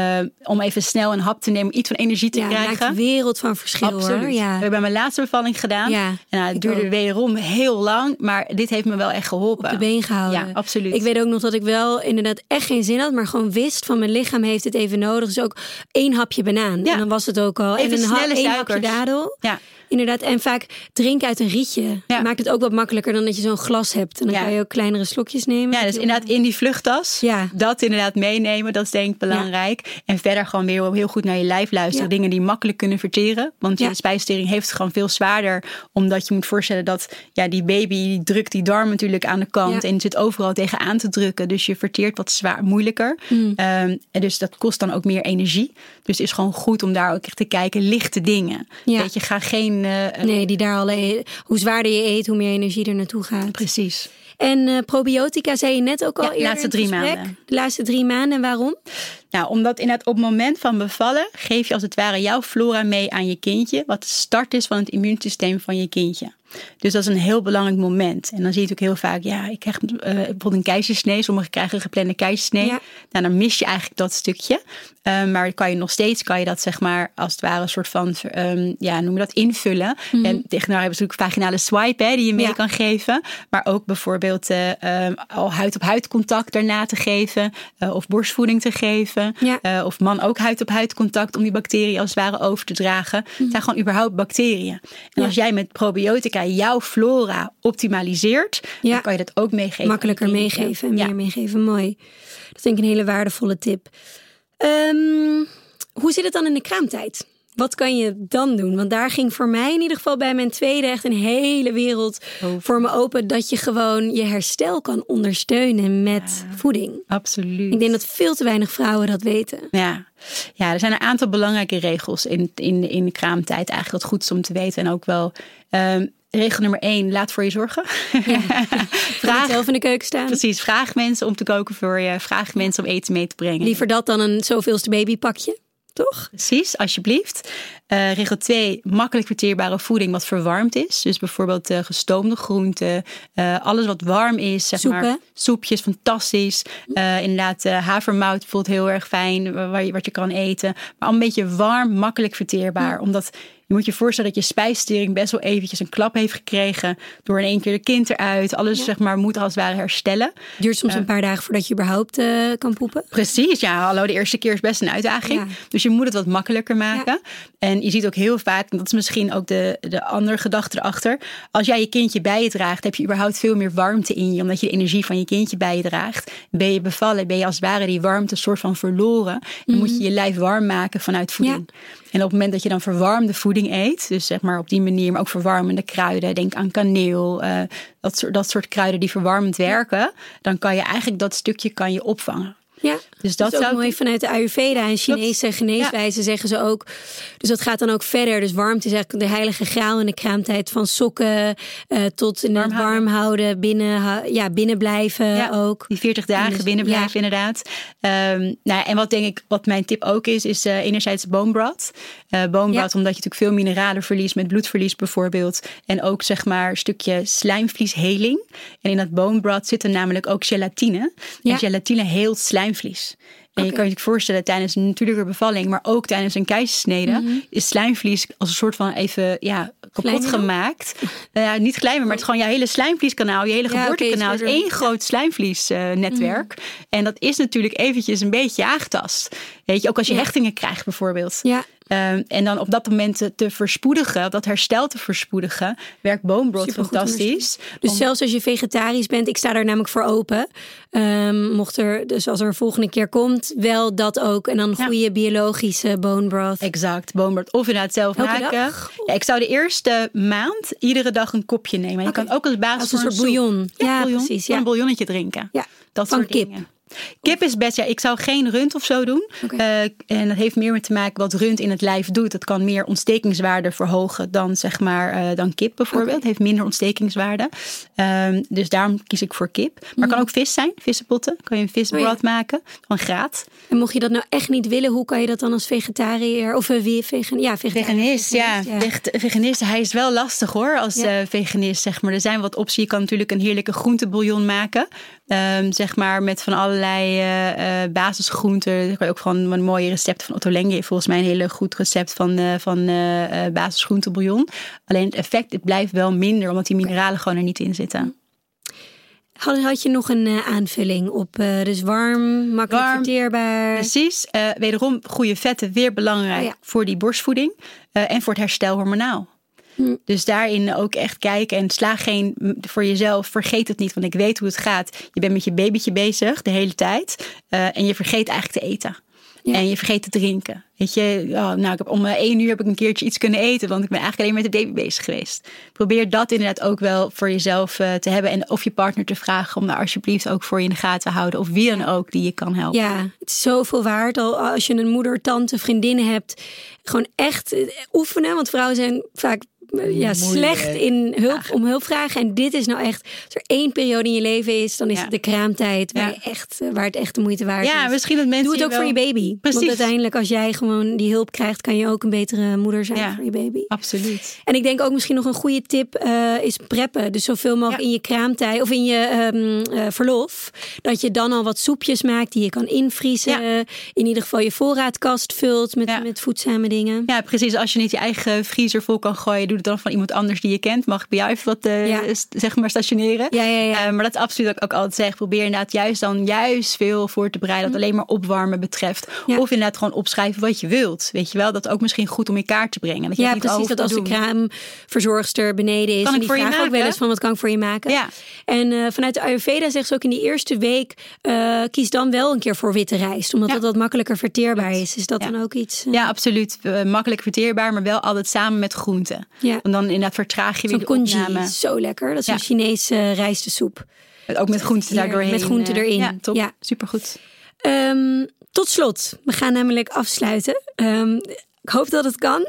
Om even snel een hap te nemen, iets van energie te krijgen. Ja, maakt een wereld van verschil. Absoluut. Hoor. Ja. We hebben mijn laatste bevalling gedaan. Ja, en het duurde wederom heel lang. Maar dit heeft me wel echt geholpen. Op de been gehouden. Ja, absoluut. Ik weet ook nog dat ik wel inderdaad echt geen zin had. Maar gewoon wist van mijn lichaam heeft het even nodig. Dus ook 1 hapje banaan. Ja. En dan was het ook al. Even en een hapje dadel. Ja. Inderdaad, en vaak drinken uit een rietje maakt het ook wat makkelijker dan dat je zo'n glas hebt. En dan kan je ook kleinere slokjes nemen. Ja, dus inderdaad in die vluchttas, dat inderdaad meenemen, dat is denk ik belangrijk. Ja. En verder gewoon weer heel goed naar je lijf luisteren. Dingen die makkelijk kunnen verteren. Want je spijsvertering heeft het gewoon veel zwaarder. Omdat je moet voorstellen dat die baby die drukt die darm natuurlijk aan de kant. En zit overal tegenaan te drukken. Dus je verteert wat moeilijker. En dus dat kost dan ook meer energie. Dus het is gewoon goed om daar ook echt te kijken. Lichte dingen. Weet je, ga geen... nee, die daar hoe zwaarder je eet, hoe meer energie er naartoe gaat. Precies. En probiotica zei je net ook al eerder. De laatste 3 maanden. De laatste 3 maanden. En waarom? Nou, omdat inderdaad op het moment van bevallen geef je als het ware jouw flora mee aan je kindje. Wat de start is van het immuunsysteem van je kindje. Dus dat is een heel belangrijk moment. En dan zie je natuurlijk heel vaak, ik krijg bijvoorbeeld een keizersnee. Sommigen krijgen een geplande keizersnee. Ja. Nou, dan mis je eigenlijk dat stukje. Maar kan je dat zeg maar als het ware een soort van, noem je dat, invullen. En tegenwoordig hebben ze natuurlijk vaginale swipe die je mee kan geven. Maar ook bijvoorbeeld al huid-op-huid contact daarna te geven. Of borstvoeding te geven. Ja. Of man ook huid-op-huid contact om die bacteriën als het ware over te dragen. Het zijn gewoon überhaupt bacteriën. En als jij met probiotica jouw flora optimaliseert, dan kan je dat ook meegeven. Makkelijker meegeven en meer meegeven. Mooi. Dat is denk ik een hele waardevolle tip. Hoe zit het dan in de kraamtijd? Wat kan je dan doen? Want daar ging voor mij in ieder geval bij mijn tweede echt een hele wereld voor me open. Dat je gewoon je herstel kan ondersteunen met voeding. Absoluut. Ik denk dat veel te weinig vrouwen dat weten. Ja, er zijn een aantal belangrijke regels in de kraamtijd. Eigenlijk wat goed is om te weten. En ook wel regel nummer 1, laat voor je zorgen. Ja. Vraag zelf in de keuken staan. Precies, vraag mensen om te koken voor je. Vraag mensen om eten mee te brengen. Liever dat dan een zoveelste babypakje. Toch? Precies, alsjeblieft. Regel 2, makkelijk verteerbare voeding wat verwarmd is. Dus bijvoorbeeld gestoomde groenten, alles wat warm is. Zeg maar, soepjes, fantastisch. Inderdaad, havermout bijvoorbeeld heel erg fijn, wat je kan eten. Maar al een beetje warm, makkelijk verteerbaar. Omdat je moet je voorstellen dat je spijsvertering best wel eventjes een klap heeft gekregen. Door in één keer de kind eruit. Alles zeg maar moet als het ware herstellen. Duurt soms een paar dagen voordat je überhaupt kan poepen. Precies, de eerste keer is best een uitdaging. Ja. Dus je moet het wat makkelijker maken. Ja. En je ziet ook heel vaak, en dat is misschien ook de andere gedachte erachter. Als jij je kindje bij je draagt, heb je überhaupt veel meer warmte in je. Omdat je de energie van je kindje bij je draagt. Ben je bevallen, ben je als het ware die warmte soort van verloren. Dan moet je je lijf warm maken vanuit voeding. Ja. En op het moment dat je dan verwarmde voeding eet, dus zeg maar op die manier, maar ook verwarmende kruiden, denk aan kaneel, dat soort kruiden die verwarmend werken, dan kan je eigenlijk dat stukje opvangen. Ja, dus dat is ook mooi vanuit de Ayurveda en Chinese geneeswijze zeggen ze ook. Dus dat gaat dan ook verder. Dus warmte is eigenlijk de heilige graal in de kraamtijd. Van sokken tot in het warm houden, binnen blijven ook. Die 40 dagen dus, binnen blijven inderdaad. En wat mijn tip ook is enerzijds bone broth. Bone broth omdat je natuurlijk veel mineralen verliest met bloedverlies bijvoorbeeld. En ook zeg maar een stukje slijmvliesheling. En in dat bone broth zit er namelijk ook gelatine. En gelatine heelt slijmvlies. En je kan je voorstellen tijdens een natuurlijke bevalling, maar ook tijdens een keizersnede, is slijmvlies als een soort van even kapot gemaakt. Niet glijmen, maar het is gewoon je hele slijmvlieskanaal, je hele geboortekanaal is één groot slijmvliesnetwerk. En dat is natuurlijk eventjes een beetje aangetast. Weet je, ook als je hechtingen krijgt bijvoorbeeld. Ja. En dan op dat moment te verspoedigen, dat herstel te verspoedigen, werkt bone broth fantastisch. Dus zelfs als je vegetarisch bent, ik sta daar namelijk voor open. Dus als er een volgende keer komt, wel dat ook. En dan goede biologische bone broth. Exact, bone broth. Of inderdaad zelf maken. Ja, ik zou de eerste maand iedere dag een kopje nemen. Je kan ook als basis als een soort bouillon. Ja, precies. Een bouillonnetje drinken. Ja, dat van soort kip. Dingen. Kip is best, ik zou geen rund of zo doen. En dat heeft meer mee te maken wat rund in het lijf doet. Dat kan meer ontstekingswaarde verhogen dan dan kip bijvoorbeeld. Het heeft minder ontstekingswaarde. Dus daarom kies ik voor kip. Maar het kan ook vis zijn, vissenpotten. Kan je een visbroth maken, van graat. En mocht je dat nou echt niet willen, hoe kan je dat dan als vegetariër of veganist? Veganist, hij is wel lastig hoor, als veganist zeg maar. Er zijn wat opties. Je kan natuurlijk een heerlijke groentebouillon maken. Zeg maar met van allerlei basisgroenten. Daar kan je ook gewoon een mooie recept van Otto Lengi. Volgens mij een hele goed recept van basisgroentebouillon. Alleen het effect het blijft wel minder, omdat die mineralen gewoon er niet in zitten. Had je nog een aanvulling op? Dus warm, makkelijk verteerbaar. Precies. Wederom goede vetten, weer belangrijk voor die borstvoeding. En voor het herstel hormonaal. Dus daarin ook echt kijken en sla geen voor jezelf. Vergeet het niet, want ik weet hoe het gaat. Je bent met je babytje bezig de hele tijd. En je vergeet eigenlijk te eten. Ja. En je vergeet te drinken. Weet je, om 1 uur heb ik een keertje iets kunnen eten. Want ik ben eigenlijk alleen met de baby bezig geweest. Probeer dat inderdaad ook wel voor jezelf te hebben. En of je partner te vragen om daar alsjeblieft ook voor je in de gaten te houden. Of wie dan ook die je kan helpen. Ja, het is zoveel waard. Al als je een moeder, tante, vriendinnen hebt. Gewoon echt oefenen. Want vrouwen zijn vaak slecht in om hulp vragen. En dit is nou echt, als er 1 periode in je leven is, dan is het de kraamtijd waar het echt de moeite waard is. Ja, misschien dat mensen doe het ook voor je baby. Precies. Want uiteindelijk als jij gewoon die hulp krijgt, kan je ook een betere moeder zijn voor je baby. Absoluut. En ik denk ook misschien nog een goede tip is preppen. Dus zoveel mogelijk in je kraamtijd of in je verlof. Dat je dan al wat soepjes maakt die je kan invriezen. Ja. In ieder geval je voorraadkast vult met voedzame dingen. Ja, precies. Als je niet je eigen vriezer vol kan gooien, doe bloed dan van iemand anders die je kent. Mag ik bij jou even wat zeg maar stationeren? Ja. Maar dat is absoluut wat ik ook altijd zeg. Probeer inderdaad juist veel voor te bereiden. Dat alleen maar opwarmen betreft. Ja. Of inderdaad gewoon opschrijven wat je wilt. Weet je wel, dat ook misschien goed om in kaart te brengen. Dat je ja, niet precies. Dat als de kraamverzorgster beneden is. Kan en ik die voor je vraagt ook wel eens van wat kan ik voor je maken. Ja. En vanuit de Ayurveda zegt ze ook in die eerste week kies dan wel een keer voor witte rijst. Omdat dat wat makkelijker verteerbaar is. Is dat dan ook iets? Ja, absoluut. Makkelijk verteerbaar, maar wel altijd samen met groenten. Ja. Want dan inderdaad vertraag je weer de opname. Congee, zo lekker. Dat is een Chinese rijstensoep. Ook met groenten daardoorheen. Met groenten erin. Ja, top. Ja. Supergoed. Tot slot, we gaan namelijk afsluiten. Ik hoop dat het kan,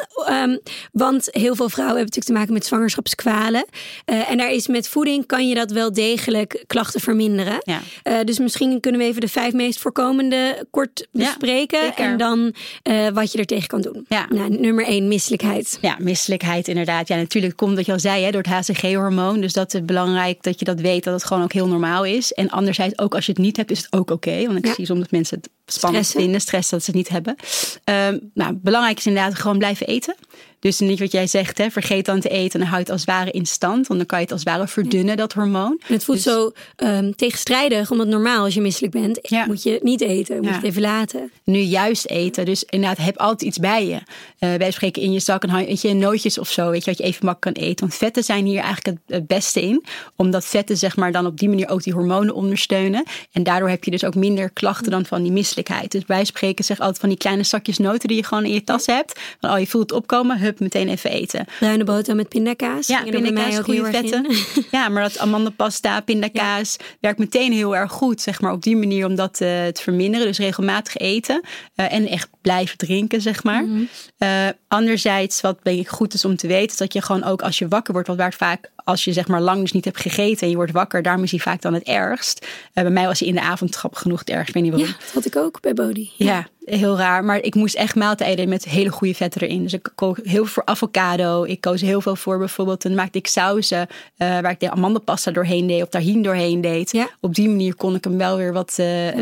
want heel veel vrouwen hebben natuurlijk te maken met zwangerschapskwalen. En daar is met voeding kan je dat wel degelijk klachten verminderen. Ja. Dus misschien kunnen we even de 5 meest voorkomende kort bespreken. Zeker. En dan wat je er tegen kan doen. Ja. Nou, nummer 1, misselijkheid. Ja, misselijkheid inderdaad. Ja, natuurlijk komt wat je al zei, door het HCG-hormoon. Dus dat is belangrijk dat je dat weet, dat het gewoon ook heel normaal is. En anderzijds, ook als je het niet hebt, is het ook oké. Want ik zie soms dat mensen het spannend vinden, stress dat ze het niet hebben. Belangrijk is inderdaad gewoon blijven eten. Dus niet wat jij zegt, vergeet dan te eten. Dan hou je het als het ware in stand. Want dan kan je het als het ware verdunnen, dat hormoon. En het voelt zo tegenstrijdig. Omdat normaal als je misselijk bent, moet je niet eten. Moet je het even laten. Nu juist eten. Dus inderdaad, heb altijd iets bij je. Wij spreken in je zak een nootjes of zo. Weet je, wat je even makkelijk kan eten. Want vetten zijn hier eigenlijk het beste in. Omdat vetten zeg maar dan op die manier ook die hormonen ondersteunen. En daardoor heb je dus ook minder klachten dan van die misselijkheid. Dus wij spreken zeg altijd van die kleine zakjes noten die je gewoon in je tas hebt. Van je voelt het opkomen, meteen even eten. Bruine boter met pindakaas. Ja, pindakaas, goede vetten. Ja, maar dat amandapasta, pindakaas werkt meteen heel erg goed, zeg maar, op die manier om dat te verminderen. Dus regelmatig eten en echt blijven drinken, zeg maar. Mm-hmm. Anderzijds, wat denk ik goed is om te weten, is dat je gewoon ook als je wakker wordt, wat waar het vaak als je zeg maar lang dus niet hebt gegeten en je wordt wakker, daarom is hij vaak dan het ergst. Bij mij was hij in de avond grappig genoeg het ergst. Ik weet niet waarom. Ja, dat had ik ook bij Bodhi. Ja, heel raar. Maar ik moest echt maaltijden eten met hele goede vetten erin. Dus ik kook heel veel voor avocado. Ik koos heel veel voor bijvoorbeeld, toen maakte ik sauzen waar ik de amandelpasta doorheen deed of tahin doorheen deed. Ja. Op die manier kon ik hem wel weer wat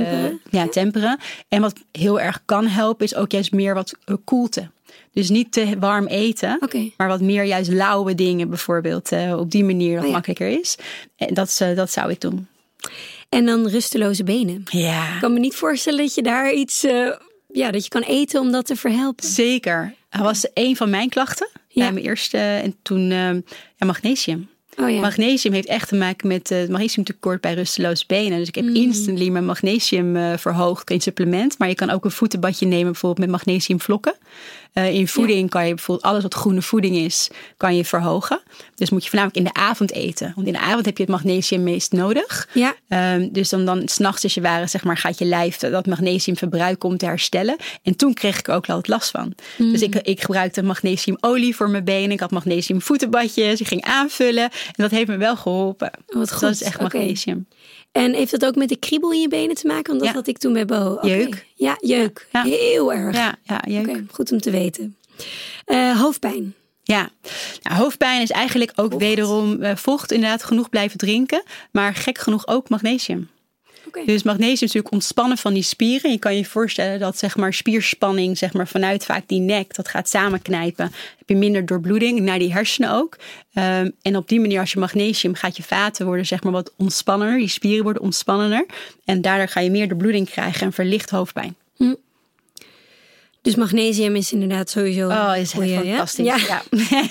temperen. En wat heel erg kan helpen is ook juist meer wat koelte. Dus niet te warm eten, maar wat meer juist lauwe dingen bijvoorbeeld. Op die manier dat makkelijker is. En dat zou ik doen. En dan rusteloze benen. Ja. Ik kan me niet voorstellen dat je daar iets dat je kan eten om dat te verhelpen. Zeker. Dat was een van mijn klachten. Bij mijn eerste en toen magnesium. Oh ja. Magnesium heeft echt te maken met het magnesiumtekort bij rusteloze benen. Dus ik heb instantly mijn magnesium verhoogd in supplement. Maar je kan ook een voetenbadje nemen bijvoorbeeld met magnesiumvlokken. In voeding kan je bijvoorbeeld alles wat groene voeding is, kan je verhogen. Dus moet je voornamelijk in de avond eten. Want in de avond heb je het magnesium meest nodig. Ja. Dus dan 's nachts als je ware, zeg maar, gaat je lijf dat magnesium verbruiken om te herstellen. En toen kreeg ik er ook altijd last van. Dus ik gebruikte magnesiumolie voor mijn benen. Ik had magnesium voetenbadjes. Ik ging aanvullen. En dat heeft me wel geholpen. Wat goed. Dat is echt magnesium. En heeft dat ook met de kriebel in je benen te maken? Want dat had ik toen bij Bo. Jeuk. Ja, jeuk. Ja. Heel erg. Ja, jeuk. Goed om te weten. Hoofdpijn. Ja, hoofdpijn is eigenlijk ook wederom vocht. Inderdaad genoeg blijven drinken. Maar gek genoeg ook magnesium. Dus magnesium is natuurlijk ontspannen van die spieren. Je kan je voorstellen dat zeg maar spierspanning zeg maar, vanuit vaak die nek, dat gaat samenknijpen. Heb je minder doorbloeding, naar die hersenen ook. En op die manier als je magnesium gaat je vaten worden zeg maar wat ontspannender. Die spieren worden ontspannender. En daardoor ga je meer doorbloeding krijgen en verlicht hoofdpijn. Dus magnesium is inderdaad sowieso is goeie, fantastisch. Ja.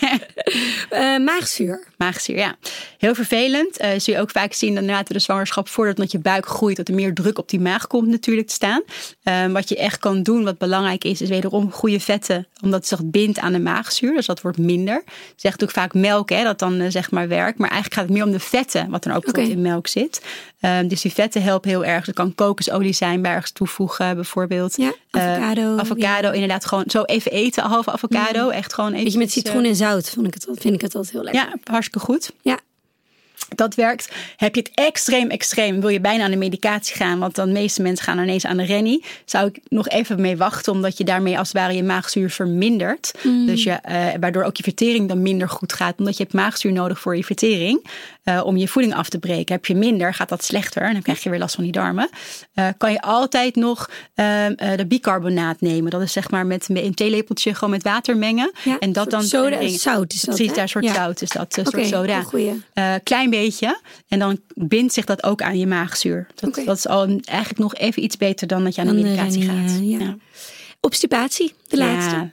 Maagzuur. Maagzuur, ja. Heel vervelend. Zul je ook vaak zien dat na de zwangerschap, voordat je buik groeit, dat er meer druk op die maag komt natuurlijk te staan. Wat je echt kan doen, wat belangrijk is wederom goede vetten. Omdat het zich bindt aan de maagzuur. Dus dat wordt minder. Zegt ook vaak melk, dat dan zeg maar werkt. Maar eigenlijk gaat het meer om de vetten, wat dan ook bijvoorbeeld in melk zit. Dus die vetten helpen heel erg. Er kan kokosolie zijn bij ergens toevoegen bijvoorbeeld. Ja, avocado, inderdaad gewoon zo even eten, een halve avocado. Echt gewoon even. Beetje met citroen en zout vind ik het altijd heel lekker. Ja, hartstikke goed. Ja. Dat werkt. Heb je het extreem, wil je bijna aan de medicatie gaan, want dan de meeste mensen gaan ineens aan de rennie. Zou ik nog even mee wachten, omdat je daarmee als het ware je maagzuur vermindert. Dus waardoor ook je vertering dan minder goed gaat, omdat je hebt maagzuur nodig voor je vertering. om je voeding af te breken. Heb je minder, gaat dat slechter en dan krijg je weer last van die darmen. Kan je altijd nog de bicarbonaat nemen. Dat is zeg maar met een theelepeltje gewoon met water mengen. Ja, en dat dan soda, zout is dat. Precies, daar een soort zout is dat, een soort soda. Goeie. Klein beetje. En dan bindt zich dat ook aan je maagzuur. Dat is al eigenlijk nog even iets beter dan dat je aan de medicatie gaat. Ja. Obstipatie, de laatste.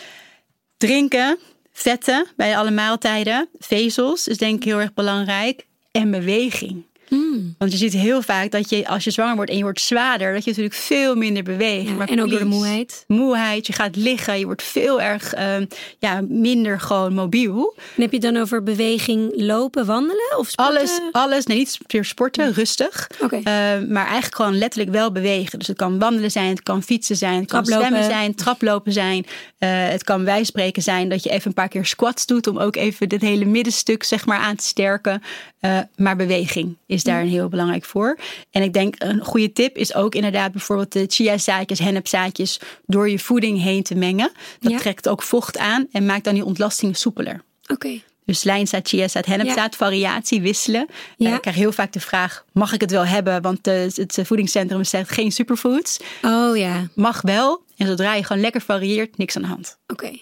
Drinken, vetten bij alle maaltijden, vezels is denk ik heel erg belangrijk. En beweging. Want je ziet heel vaak dat je als je zwanger wordt en je wordt zwaarder, dat je natuurlijk veel minder beweegt. Ja, maar en ook door de moeheid. Moeheid, je gaat liggen, je wordt veel erg minder gewoon mobiel. En heb je het dan over beweging, lopen, wandelen of sporten? Alles. Nee, niet meer sporten, rustig. Okay. Maar eigenlijk gewoon letterlijk wel bewegen. Dus het kan wandelen zijn, het kan fietsen zijn, het kan zwemmen zijn, traplopen zijn. Het kan bij spreken zijn dat je even een paar keer squats doet om ook even dit hele middenstuk zeg maar aan te sterken. Maar beweging is daar een heel belangrijk voor. En ik denk een goede tip is ook inderdaad bijvoorbeeld de chiazaadjes, hennepzaadjes door je voeding heen te mengen. Dat trekt ook vocht aan en maakt dan die ontlasting soepeler. Oké. Dus lijnzaad, chiazaad, hennepzaad, variatie, wisselen. Ik krijg heel vaak de vraag, mag ik het wel hebben? Want het voedingscentrum zegt geen superfoods. Oh ja. Mag wel. En zodra je gewoon lekker varieert, niks aan de hand. Oké.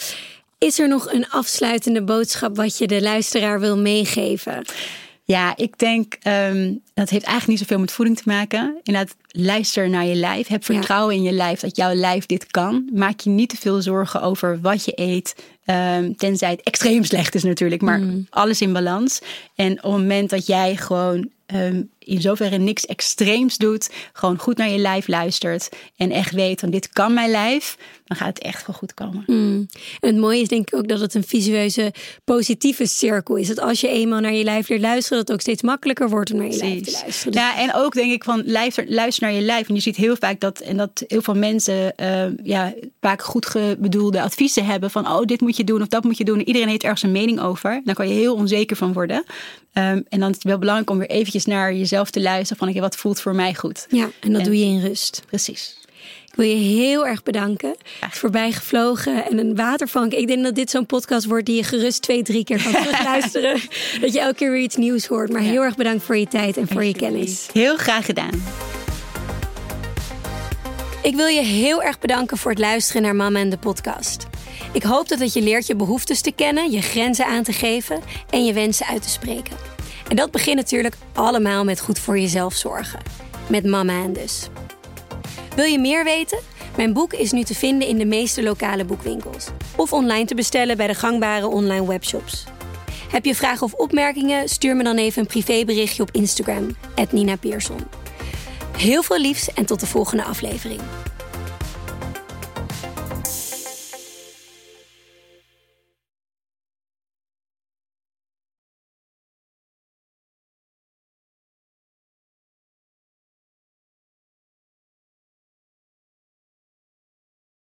Is er nog een afsluitende boodschap wat je de luisteraar wil meegeven? Ja, ik denk, dat heeft eigenlijk niet zoveel met voeding te maken. Inderdaad, luister naar je lijf. Heb vertrouwen in je lijf dat jouw lijf dit kan. Maak je niet te veel zorgen over wat je eet. Tenzij het extreem slecht is natuurlijk. Maar alles in balans. En op het moment dat jij gewoon in zoverre niks extreems doet. Gewoon goed naar je lijf luistert. En echt weet van dit kan mijn lijf. Dan gaat het echt wel goed komen. En het mooie is denk ik ook dat het een visueuze positieve cirkel is. Dat als je eenmaal naar je lijf leert luisteren. Dat het ook steeds makkelijker wordt om naar je lijf te luisteren. Dus... Ja, en ook denk ik van luister naar je lijf. En je ziet heel vaak dat heel veel mensen vaak goed bedoelde adviezen hebben. Van dit moet je doen of dat moet je doen. En iedereen heeft ergens een mening over. Daar kan je heel onzeker van worden. En dan is het wel belangrijk om weer eventjes naar jezelf te luisteren. Van wat voelt voor mij goed. Ja, en dat doe je in rust. Precies. Ik wil je heel erg bedanken. Voorbij gevlogen en een watervank. Ik denk dat dit zo'n podcast wordt die je gerust 2-3 keer kan terugluisteren. Dat je elke keer weer iets nieuws hoort. Maar heel erg bedankt voor je tijd en voor je kennis. Heel graag gedaan. Ik wil je heel erg bedanken voor het luisteren naar Mama en de podcast. Ik hoop dat het je leert je behoeftes te kennen, je grenzen aan te geven en je wensen uit te spreken. En dat begint natuurlijk allemaal met goed voor jezelf zorgen. Met Mama en dus. Wil je meer weten? Mijn boek is nu te vinden in de meeste lokale boekwinkels. Of online te bestellen bij de gangbare online webshops. Heb je vragen of opmerkingen? Stuur me dan even een privéberichtje op Instagram, @Nina Pierson. Heel veel liefs en tot de volgende aflevering.